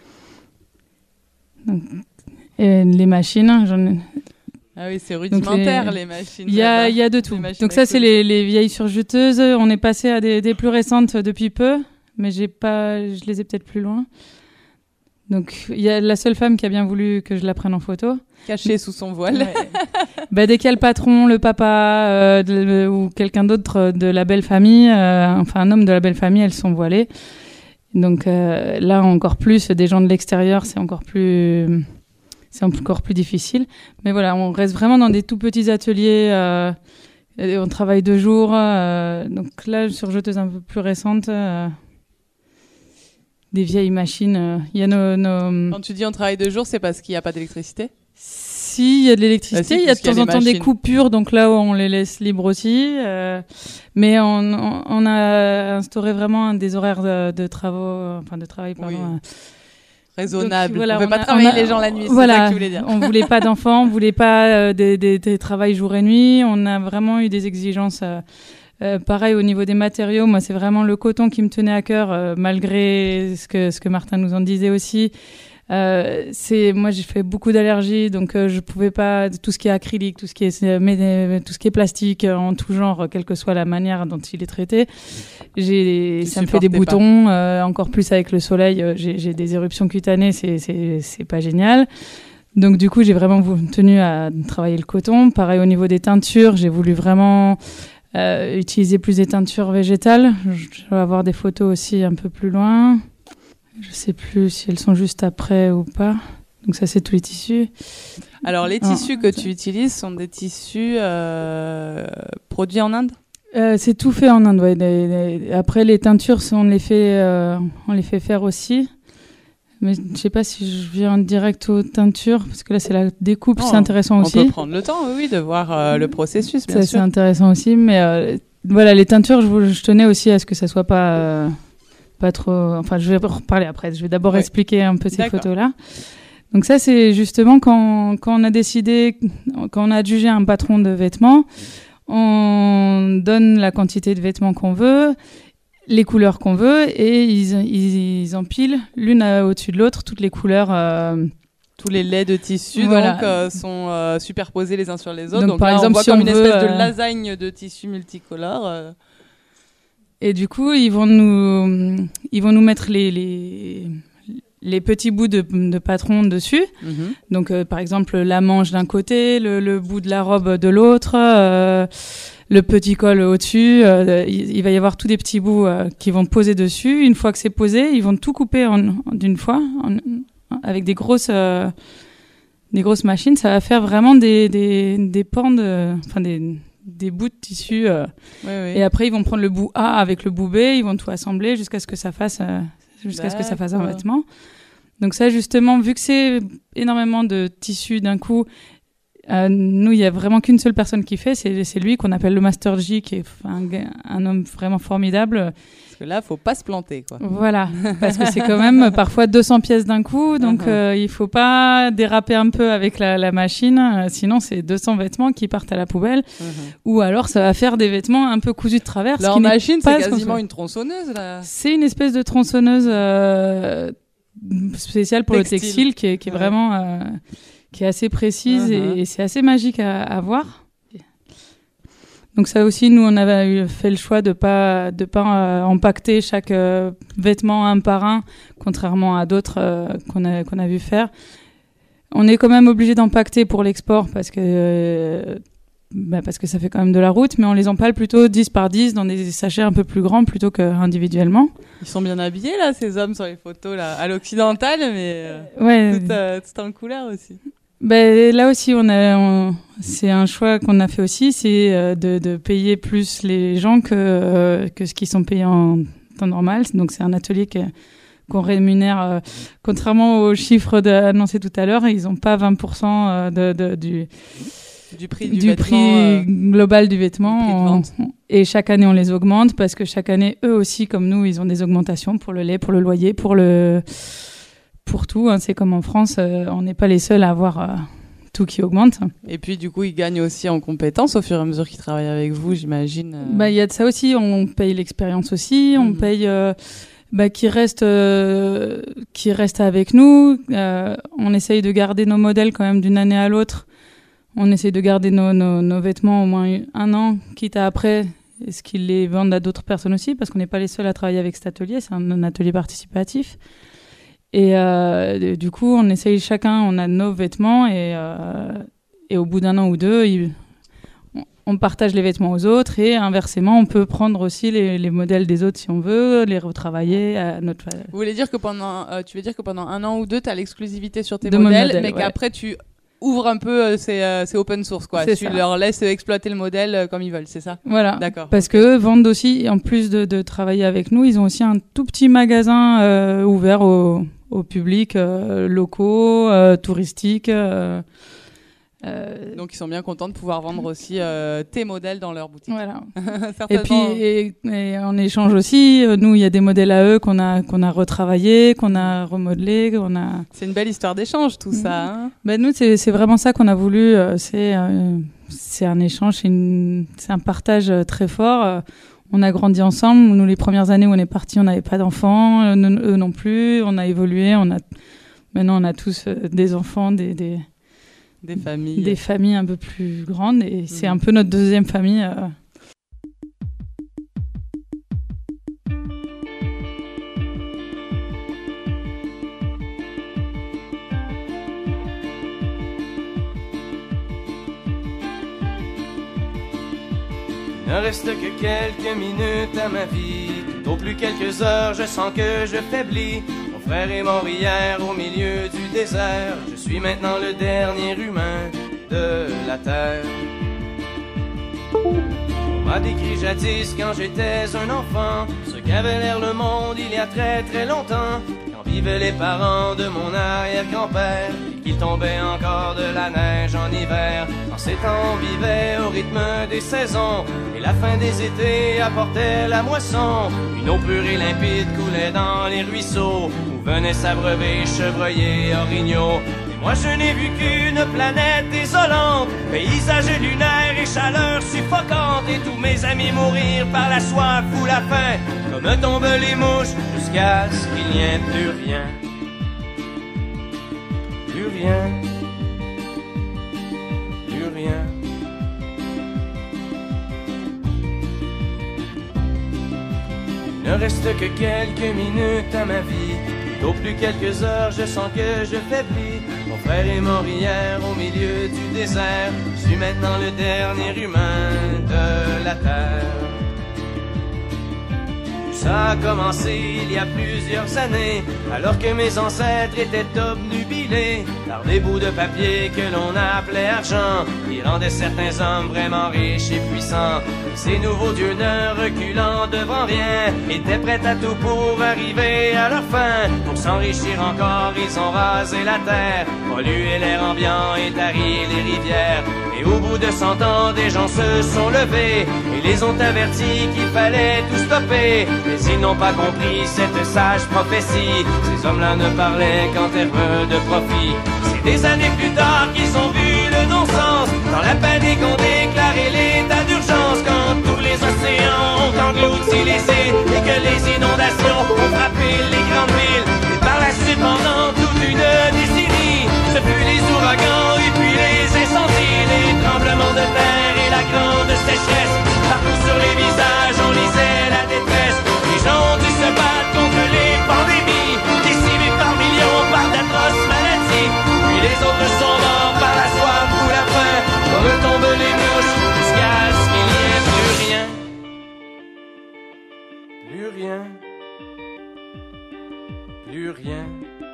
Donc, et les machines, j'en ai... Ah oui, c'est rudimentaire les... les machines. Il y a, il y a de tout. Donc ça c'est les, les vieilles surjeteuses. On est passé à des, des plus récentes depuis peu, mais j'ai pas, je les ai peut-être plus loin. Donc il y a la seule femme qui a bien voulu que je la prenne en photo. Cachée sous son voile. Ouais. Bah, dès qu'il y a le patron, le papa euh, de, ou quelqu'un d'autre de la belle famille, euh, enfin un homme de la belle famille, elles sont voilées. Donc euh, là encore plus, des gens de l'extérieur, c'est encore plus, c'est encore plus difficile. Mais voilà, on reste vraiment dans des tout petits ateliers. Euh, et on travaille deux jours. Euh, donc là, sur jeteuse un peu plus récente. Euh, des vieilles machines. Il y a nos, nos... Quand tu dis on travaille deux jours, c'est parce qu'il n'y a pas d'électricité? Si, il y a de l'électricité, ah, si, il y a de temps en temps machines. des coupures, donc là on les laisse libres aussi. Euh, mais on, on, on a instauré vraiment des horaires de, de travaux, enfin de travail, pardon. Oui. Raisonnable. Voilà, on ne veut pas a, travailler a, les gens la nuit, c'est voilà, ça que tu voulais dire. On voulait pas d'enfants, on voulait pas euh, des, des, des travails jour et nuit. On a vraiment eu des exigences. Euh, Euh, pareil au niveau des matériaux, moi c'est vraiment le coton qui me tenait à cœur, euh, malgré ce que ce que Martin nous en disait aussi. Euh, c'est moi j'ai fait beaucoup d'allergies, donc euh, je pouvais pas tout ce qui est acrylique, tout ce qui est mais, tout ce qui est plastique euh, en tout genre, quelle que soit la manière dont il est traité. J'ai ça me fait des boutons, euh, encore plus avec le soleil, euh, j'ai, j'ai des éruptions cutanées, c'est c'est c'est pas génial. Donc du coup j'ai vraiment tenu à travailler le coton. Pareil au niveau des teintures, j'ai voulu vraiment Euh, utiliser plus des teintures végétales. Je vais avoir des photos aussi un peu plus loin. Je sais plus si elles sont juste après ou pas. Donc ça, c'est tous les tissus. Alors les tissus oh, que tu utilises sont des tissus euh, produits en Inde ? Euh, c'est tout fait en Inde. Ouais. Les, les... Après, les teintures, on les fait, euh, on les fait faire aussi. Mais je sais pas si je viens direct aux teintures, parce que là, c'est la découpe, oh, c'est intéressant on aussi. On peut prendre le temps, oui, de voir euh, le processus, bien ça, sûr. C'est intéressant aussi, mais euh, voilà, les teintures, je, je tenais aussi à ce que ça soit pas, euh, pas trop... Enfin, je vais reparler après. Je vais d'abord ouais. expliquer un peu ces D'accord. photos-là. Donc ça, c'est justement quand, quand on a décidé, quand on a adjugé un patron de vêtements, on donne la quantité de vêtements qu'on veut, les couleurs qu'on veut, et ils, ils, ils empilent l'une au-dessus de l'autre toutes les couleurs. Euh, Tous les laits de tissu voilà. donc, euh, sont euh, superposés les uns sur les autres. Donc, donc par là, exemple, on voit si comme on une veut, espèce de euh... lasagne de tissu multicolore. Euh... Et du coup, ils vont nous, ils vont nous mettre les... les... les petits bouts de, de patron dessus. Mm-hmm. Donc, euh, par exemple, la manche d'un côté, le, le bout de la robe de l'autre, euh, le petit col au-dessus. Euh, il, il va y avoir tous des petits bouts euh, qui vont poser dessus. Une fois que c'est posé, ils vont tout couper en, en, d'une fois, en, avec des grosses, euh, des grosses machines. Ça va faire vraiment des, des, des pans de, enfin des, des bouts de tissu. Euh, oui, oui. Et après, ils vont prendre le bout A avec le bout B. Ils vont tout assembler jusqu'à ce que ça fasse, euh, jusqu'à D'accord. ce que ça fasse un vêtement. Donc ça, justement, vu que c'est énormément de tissu d'un coup, euh, nous, il y a vraiment qu'une seule personne qui fait, c'est, c'est lui qu'on appelle le Master J, qui est un, un homme vraiment formidable. Parce que là, faut pas se planter, quoi. Voilà, parce que c'est quand même parfois deux cents pièces d'un coup, donc uh-huh. euh, il faut pas déraper un peu avec la, la machine, euh, sinon c'est deux cents vêtements qui partent à la poubelle, uh-huh. ou alors ça va faire des vêtements un peu cousus de travers. Leur machine, c'est quasiment une tronçonneuse, là. C'est une espèce de tronçonneuse... Euh, spéciale pour textile. Le textile qui est, qui est ouais. vraiment euh, qui est assez précise uh-huh. et, et c'est assez magique à, à voir. Donc ça aussi, nous on avait eu, fait le choix de pas de pas euh, empaqueter chaque euh, vêtement un par un, contrairement à d'autres euh, qu'on a qu'on a vu faire. On est quand même obligé d'empaqueter pour l'export parce que euh, bah parce que ça fait quand même de la route, mais on les empale plutôt dix par dix dans des sachets un peu plus grands plutôt qu'individuellement. Ils sont bien habillés, là, ces hommes sur les photos, là, à l'occidental, mais euh, ouais. tout, euh, tout en couleur aussi. Ben, là aussi, on a, on, c'est un choix qu'on a fait aussi, c'est euh, de, de payer plus les gens que, euh, que ce qui sont payés en temps normal. Donc, c'est un atelier que, qu'on rémunère, euh, contrairement aux chiffres de, annoncés tout à l'heure, ils n'ont pas vingt pour cent de, de, du... du prix du, du vêtement, prix euh, global du vêtement. Du prix de vente. On, et chaque année, on les augmente parce que chaque année, eux aussi, comme nous, ils ont des augmentations pour le lait, pour le loyer, pour le, pour tout. Hein. C'est comme en France, euh, on n'est pas les seuls à avoir euh, tout qui augmente. Et puis, du coup, ils gagnent aussi en compétences au fur et à mesure qu'ils travaillent avec vous, j'imagine. Euh... Bah, il y a de ça aussi. On paye l'expérience aussi. On mm-hmm. paye, euh, bah, qui reste, euh, qui reste avec nous. Euh, on essaye de garder nos modèles quand même d'une année à l'autre. On essaie de garder nos, nos, nos vêtements au moins un an, quitte à après, est-ce qu'ils les vendent à d'autres personnes aussi, parce qu'on n'est pas les seuls à travailler avec cet atelier, c'est un, un atelier participatif. Et euh, du coup, on essaye chacun, on a nos vêtements, et, euh, et au bout d'un an ou deux, il, on, on partage les vêtements aux autres, et inversement, on peut prendre aussi les, les modèles des autres si on veut, les retravailler à notre... Vous voulez dire que pendant, euh, tu veux dire que pendant un an ou deux, tu as l'exclusivité sur tes de modèles, modèle, mais ouais. qu'après, tu... ouvre un peu, euh, c'est, euh, c'est open source, quoi. C'est tu ça. leur laisses exploiter le modèle euh, comme ils veulent, c'est ça ? Voilà. D'accord. Parce que eux vendent aussi, en plus de, de travailler avec nous, ils ont aussi un tout petit magasin euh, ouvert au, au public, euh, locaux, euh, touristiques. Euh, euh... Donc ils sont bien contents de pouvoir vendre aussi euh, tes modèles dans leur boutique. Voilà. Et puis et, et en échange aussi, euh, nous il y a des modèles à eux qu'on a qu'on a retravaillés, qu'on a remodelés, qu'on a. C'est une belle histoire d'échange tout mmh. ça. Hein ben nous c'est c'est vraiment ça qu'on a voulu. Euh, c'est euh, c'est un échange, c'est une c'est un partage euh, très fort. Euh, on a grandi ensemble. Nous les premières années où on est partis, on n'avait pas d'enfants, euh, eux non plus. On a évolué. On a maintenant on a tous euh, des enfants, des des Des familles. Des familles un peu plus grandes et mmh. c'est un peu notre deuxième famille. Euh. Il ne reste que quelques minutes à ma vie. Au plus quelques heures, je sens que je faiblis. Mon frère est mort hier au milieu du désert. Je suis maintenant le dernier humain de la terre. On m'a décrit jadis quand j'étais un enfant ce qu'avait l'air le monde il y a très très longtemps, quand vivaient les parents de mon arrière-grand-père et qu'il tombait encore de la neige en hiver. En ces temps on vivait au rythme des saisons et la fin des étés apportait la moisson. Une eau pure et limpide coulait dans les ruisseaux où venaient s'abreuver chevreuils, orignaux. Moi je n'ai vu qu'une planète désolante, paysage lunaire et chaleur suffocante, et tous mes amis mourir par la soif ou la faim, comme tombent les mouches, jusqu'à ce qu'il n'y ait plus rien. Plus rien. Plus rien. Il ne reste que quelques minutes à ma vie, au plus quelques heures, je sens que je faiblis. Mon frère est mort hier au milieu du désert. Je suis maintenant le dernier humain de la terre. Ça a commencé il y a plusieurs années, alors que mes ancêtres étaient obnubilés par des bouts de papier que l'on appelait argent, qui rendaient certains hommes vraiment riches et puissants. Ces nouveaux dieux ne reculant devant rien, étaient prêts à tout pour arriver à leur fin. Pour s'enrichir encore, ils ont rasé la terre, pollué l'air ambiant et tari les rivières. Et au bout de cent ans, des gens se sont levés et les ont avertis qu'il fallait tout stopper. Mais ils n'ont pas compris cette sage prophétie. Ces hommes-là ne parlaient qu'en termes de profit. C'est des années plus tard qu'ils ont vu le non-sens, dans la panique on déclarait l'état d'urgence, quand tous les océans ont englouti les îles et que les inondations ont frappé les grandes villes. Et par la suite, pendant toute une décennie, ce fut les ouragans et puis les incendies, les tremblements de terre et la grande sécheresse. Partout sur les visages on lisait la détresse. Les gens ont dû se battre contre les pandémies, décimés par millions par d'atroces maladies. Puis les autres sont morts par la soif ou la faim, comme tombent les mouches, jusqu'à ce qu'il n'y ait plus rien. Plus rien. Plus rien.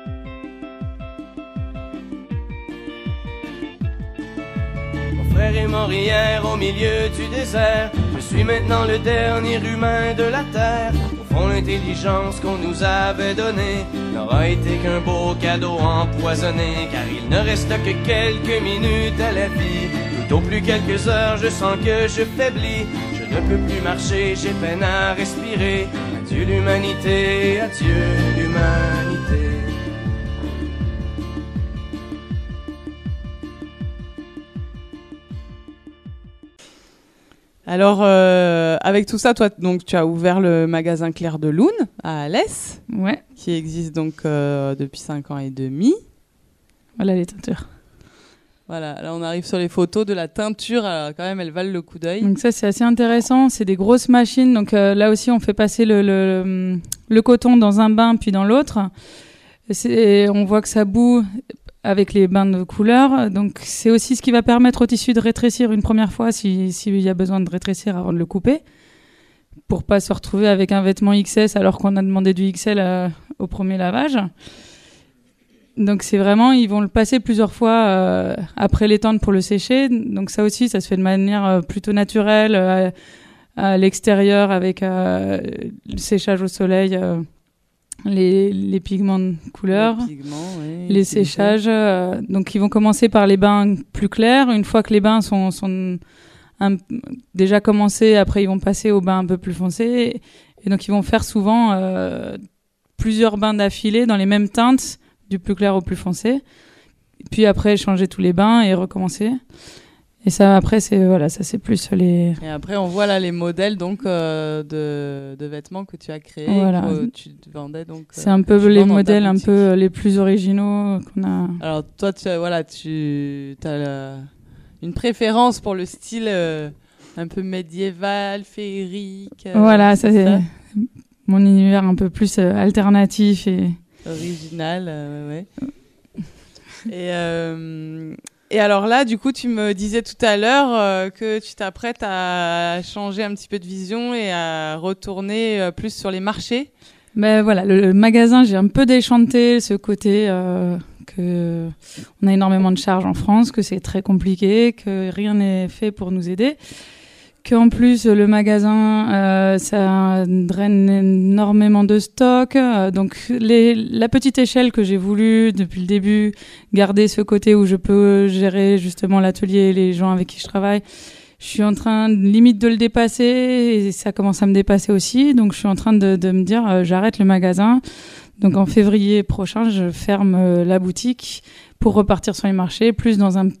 Mon frère est mort hier au milieu du désert. Je suis maintenant le dernier humain de la terre. Au fond, l'intelligence qu'on nous avait donnée n'aura été qu'un beau cadeau empoisonné, car il ne reste que quelques minutes à la vie. Tout au plus quelques heures, je sens que je faiblis. Je ne peux plus marcher, j'ai peine à respirer. Adieu l'humanité, adieu l'humanité. Alors, euh, avec tout ça, toi, donc, tu as ouvert le magasin Clair de Lune à Alès, Ouais. qui existe donc euh, depuis cinq ans et demi. Voilà les teintures. Voilà, là on arrive sur les photos de la teinture, alors quand même elles valent le coup d'œil. Donc ça c'est assez intéressant, c'est des grosses machines, donc euh, là aussi on fait passer le, le, le coton dans un bain puis dans l'autre. C'est, on voit que ça bout avec les bains de couleur, donc c'est aussi ce qui va permettre au tissu de rétrécir une première fois si, s'il y a besoin de rétrécir avant de le couper, pour pas se retrouver avec un vêtement X S alors qu'on a demandé du X L euh, au premier lavage. Donc c'est vraiment, ils vont le passer plusieurs fois euh, après l'étendre pour le sécher. Donc ça aussi, ça se fait de manière euh, plutôt naturelle, euh, à l'extérieur avec euh, le séchage au soleil, euh, les, les pigments de couleur, les, pigments, oui, les séchages. Euh, donc ils vont commencer par les bains plus clairs. Une fois que les bains sont, sont un, déjà commencés, après ils vont passer aux bains un peu plus foncés. Et donc ils vont faire souvent euh, plusieurs bains d'affilée dans les mêmes teintes, du plus clair au plus foncé, puis après changer tous les bains et recommencer. Et ça après c'est voilà, ça c'est plus les. Et après on voit là les modèles donc euh, de, de vêtements que tu as créés, voilà. que tu vendais donc. C'est un peu les modèles un peu les plus originaux qu'on a. Alors toi tu voilà tu as la, une préférence pour le style euh, un peu médiéval, féerique. Euh, voilà, ça c'est ça. Mon univers un peu plus euh, alternatif et. Original, euh, ouais. et, euh, et alors là, du coup, tu me disais tout à l'heure euh, que tu t'apprêtes à changer un petit peu de vision et à retourner euh, plus sur les marchés. Ben voilà, le, le magasin, j'ai un peu déchanté ce côté euh, que on a énormément de charges en France, que c'est très compliqué, que rien n'est fait pour nous aider, qu'en plus le magasin euh, ça draine énormément de stock, euh, donc les, la petite échelle que j'ai voulu depuis le début garder ce côté où je peux gérer justement l'atelier et les gens avec qui je travaille, je suis en train limite de le dépasser et ça commence à me dépasser aussi, donc je suis en train de, de me dire euh, j'arrête le magasin. Donc en février prochain je ferme euh, la boutique pour repartir sur les marchés, plus dans un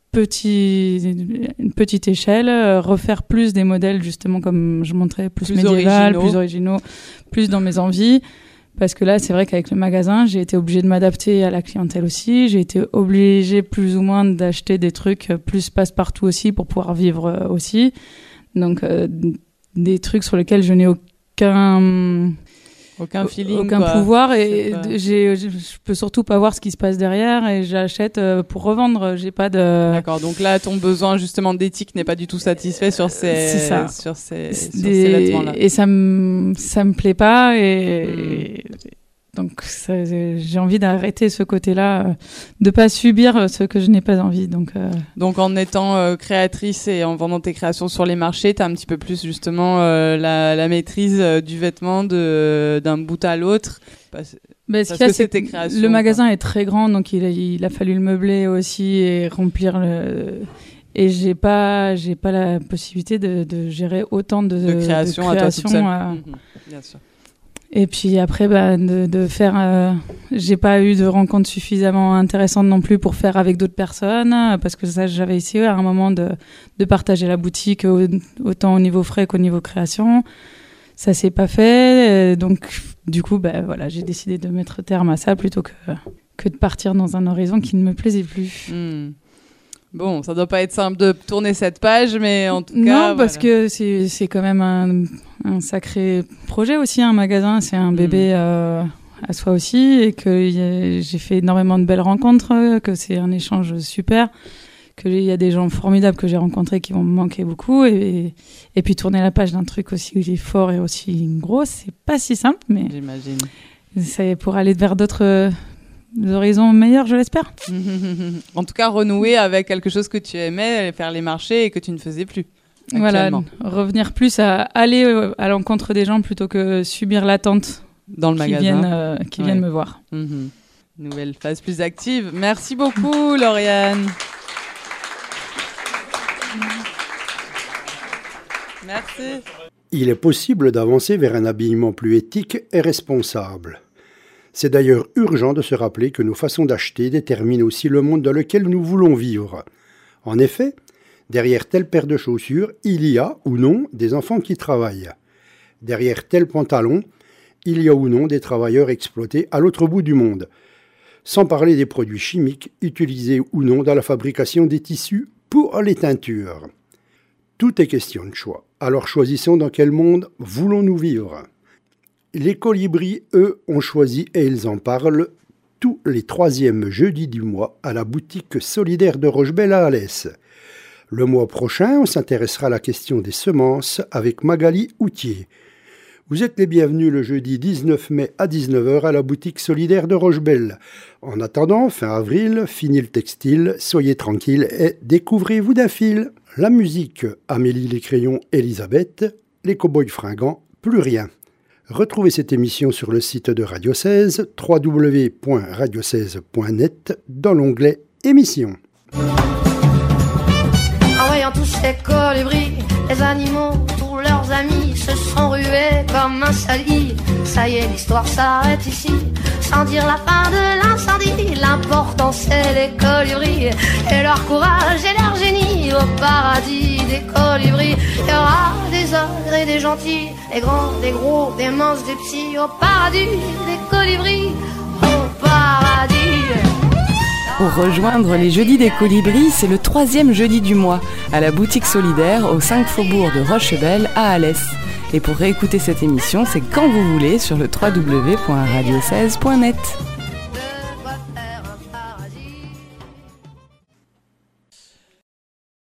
petit, une petite échelle, euh, refaire plus des modèles justement comme je montrais, plus, plus médiéval, originaux. plus originaux, plus dans mes envies. Parce que là, c'est vrai qu'avec le magasin, j'ai été obligée de m'adapter à la clientèle aussi. J'ai été obligée plus ou moins d'acheter des trucs plus passe-partout aussi pour pouvoir vivre euh, aussi. Donc euh, des trucs sur lesquels je n'ai aucun... Aucun feeling, aucun quoi. pouvoir et pas... j'ai, je peux surtout pas voir ce qui se passe derrière et j'achète pour revendre. J'ai pas de. D'accord. Donc là, ton besoin justement d'éthique n'est pas du tout satisfait sur ces, c'est ça. sur ces, sur Des... ces vêtements-là. Et ça me, ça me plaît pas et, mm. et... donc ça, j'ai envie d'arrêter ce côté-là, de pas subir ce que je n'ai pas envie. Donc. Euh... Donc en étant euh, créatrice et en vendant tes créations sur les marchés, t'as un petit peu plus justement euh, la, la maîtrise euh, du vêtement de d'un bout à l'autre. Parce, bah, ce parce qu'il y a, que c'est tes créations. Le magasin quoi. Est très grand, donc il a, il a fallu le meubler aussi et remplir le. Et j'ai pas, j'ai pas la possibilité de, de gérer autant de, de créations de à toi toute seule. À... Mmh, bien sûr. Et puis après, bah, de, de faire, euh, j'ai pas eu de rencontres suffisamment intéressantes non plus pour faire avec d'autres personnes, parce que ça, j'avais essayé à un moment de, de partager la boutique autant au niveau frais qu'au niveau création. Ça s'est pas fait, donc du coup, bah voilà, j'ai décidé de mettre terme à ça plutôt que que de partir dans un horizon qui ne me plaisait plus. Mmh. Bon, ça doit pas être simple de tourner cette page, mais en tout cas... Non, parce voilà. que c'est, c'est quand même un, un sacré projet aussi, un magasin, c'est un bébé mmh. euh, à soi aussi, et que y a, j'ai fait énormément de belles rencontres, que c'est un échange super, qu'il y a des gens formidables que j'ai rencontrés qui vont me manquer beaucoup, et, et, et puis tourner la page d'un truc aussi fort et aussi gros, c'est pas si simple, mais... J'imagine. C'est pour aller vers d'autres... des horizons meilleurs, je l'espère. En tout cas, renouer avec quelque chose que tu aimais, faire les marchés et que tu ne faisais plus. Voilà, revenir plus à aller à l'encontre des gens plutôt que subir l'attente dans le qui magasin. Viennent, euh, qui ouais. viennent me voir. Mmh. Nouvelle phase plus active. Merci beaucoup, Lauriane. Merci. Il est possible d'avancer vers un habillement plus éthique et responsable. C'est d'ailleurs urgent de se rappeler que nos façons d'acheter déterminent aussi le monde dans lequel nous voulons vivre. En effet, derrière telle paire de chaussures, il y a ou non des enfants qui travaillent. Derrière tel pantalon, il y a ou non des travailleurs exploités à l'autre bout du monde. Sans parler des produits chimiques utilisés ou non dans la fabrication des tissus pour les teintures. Tout est question de choix. Alors choisissons dans quel monde voulons-nous vivre. Les colibris, eux, ont choisi et ils en parlent tous les troisièmes jeudis du mois à la boutique solidaire de Rochebelle à Alès. Le mois prochain, on s'intéressera à la question des semences avec Magali Houtier. Vous êtes les bienvenus le jeudi dix-neuf mai à dix-neuf heures à la boutique solidaire de Rochebelle. En attendant, fin avril, fini le textile, soyez tranquilles et découvrez-vous d'un fil. La musique, Amélie les crayons, Elisabeth, les cow-boys fringants, plus rien. Retrouvez cette émission sur le site de Radio seize, w w w point radio seize point net, dans l'onglet Émissions. En voyant tous ces colibris, les animaux, tous leurs amis se sont rués comme un sali. Ça y est, l'histoire s'arrête ici, sans dire la fin de l'incendie. L'important c'est les colibris et leur courage et leur génie. Au paradis des colibris, il y aura des ogres et des gentils, des grands, des gros, des minces, des petits. Au paradis des colibris, au paradis. Pour rejoindre les jeudis des colibris, c'est le troisième jeudi du mois, à la boutique solidaire au cinq faubourg de Rochebelle à Alès. Et pour réécouter cette émission, c'est quand vous voulez sur le w w w point radio seize point net.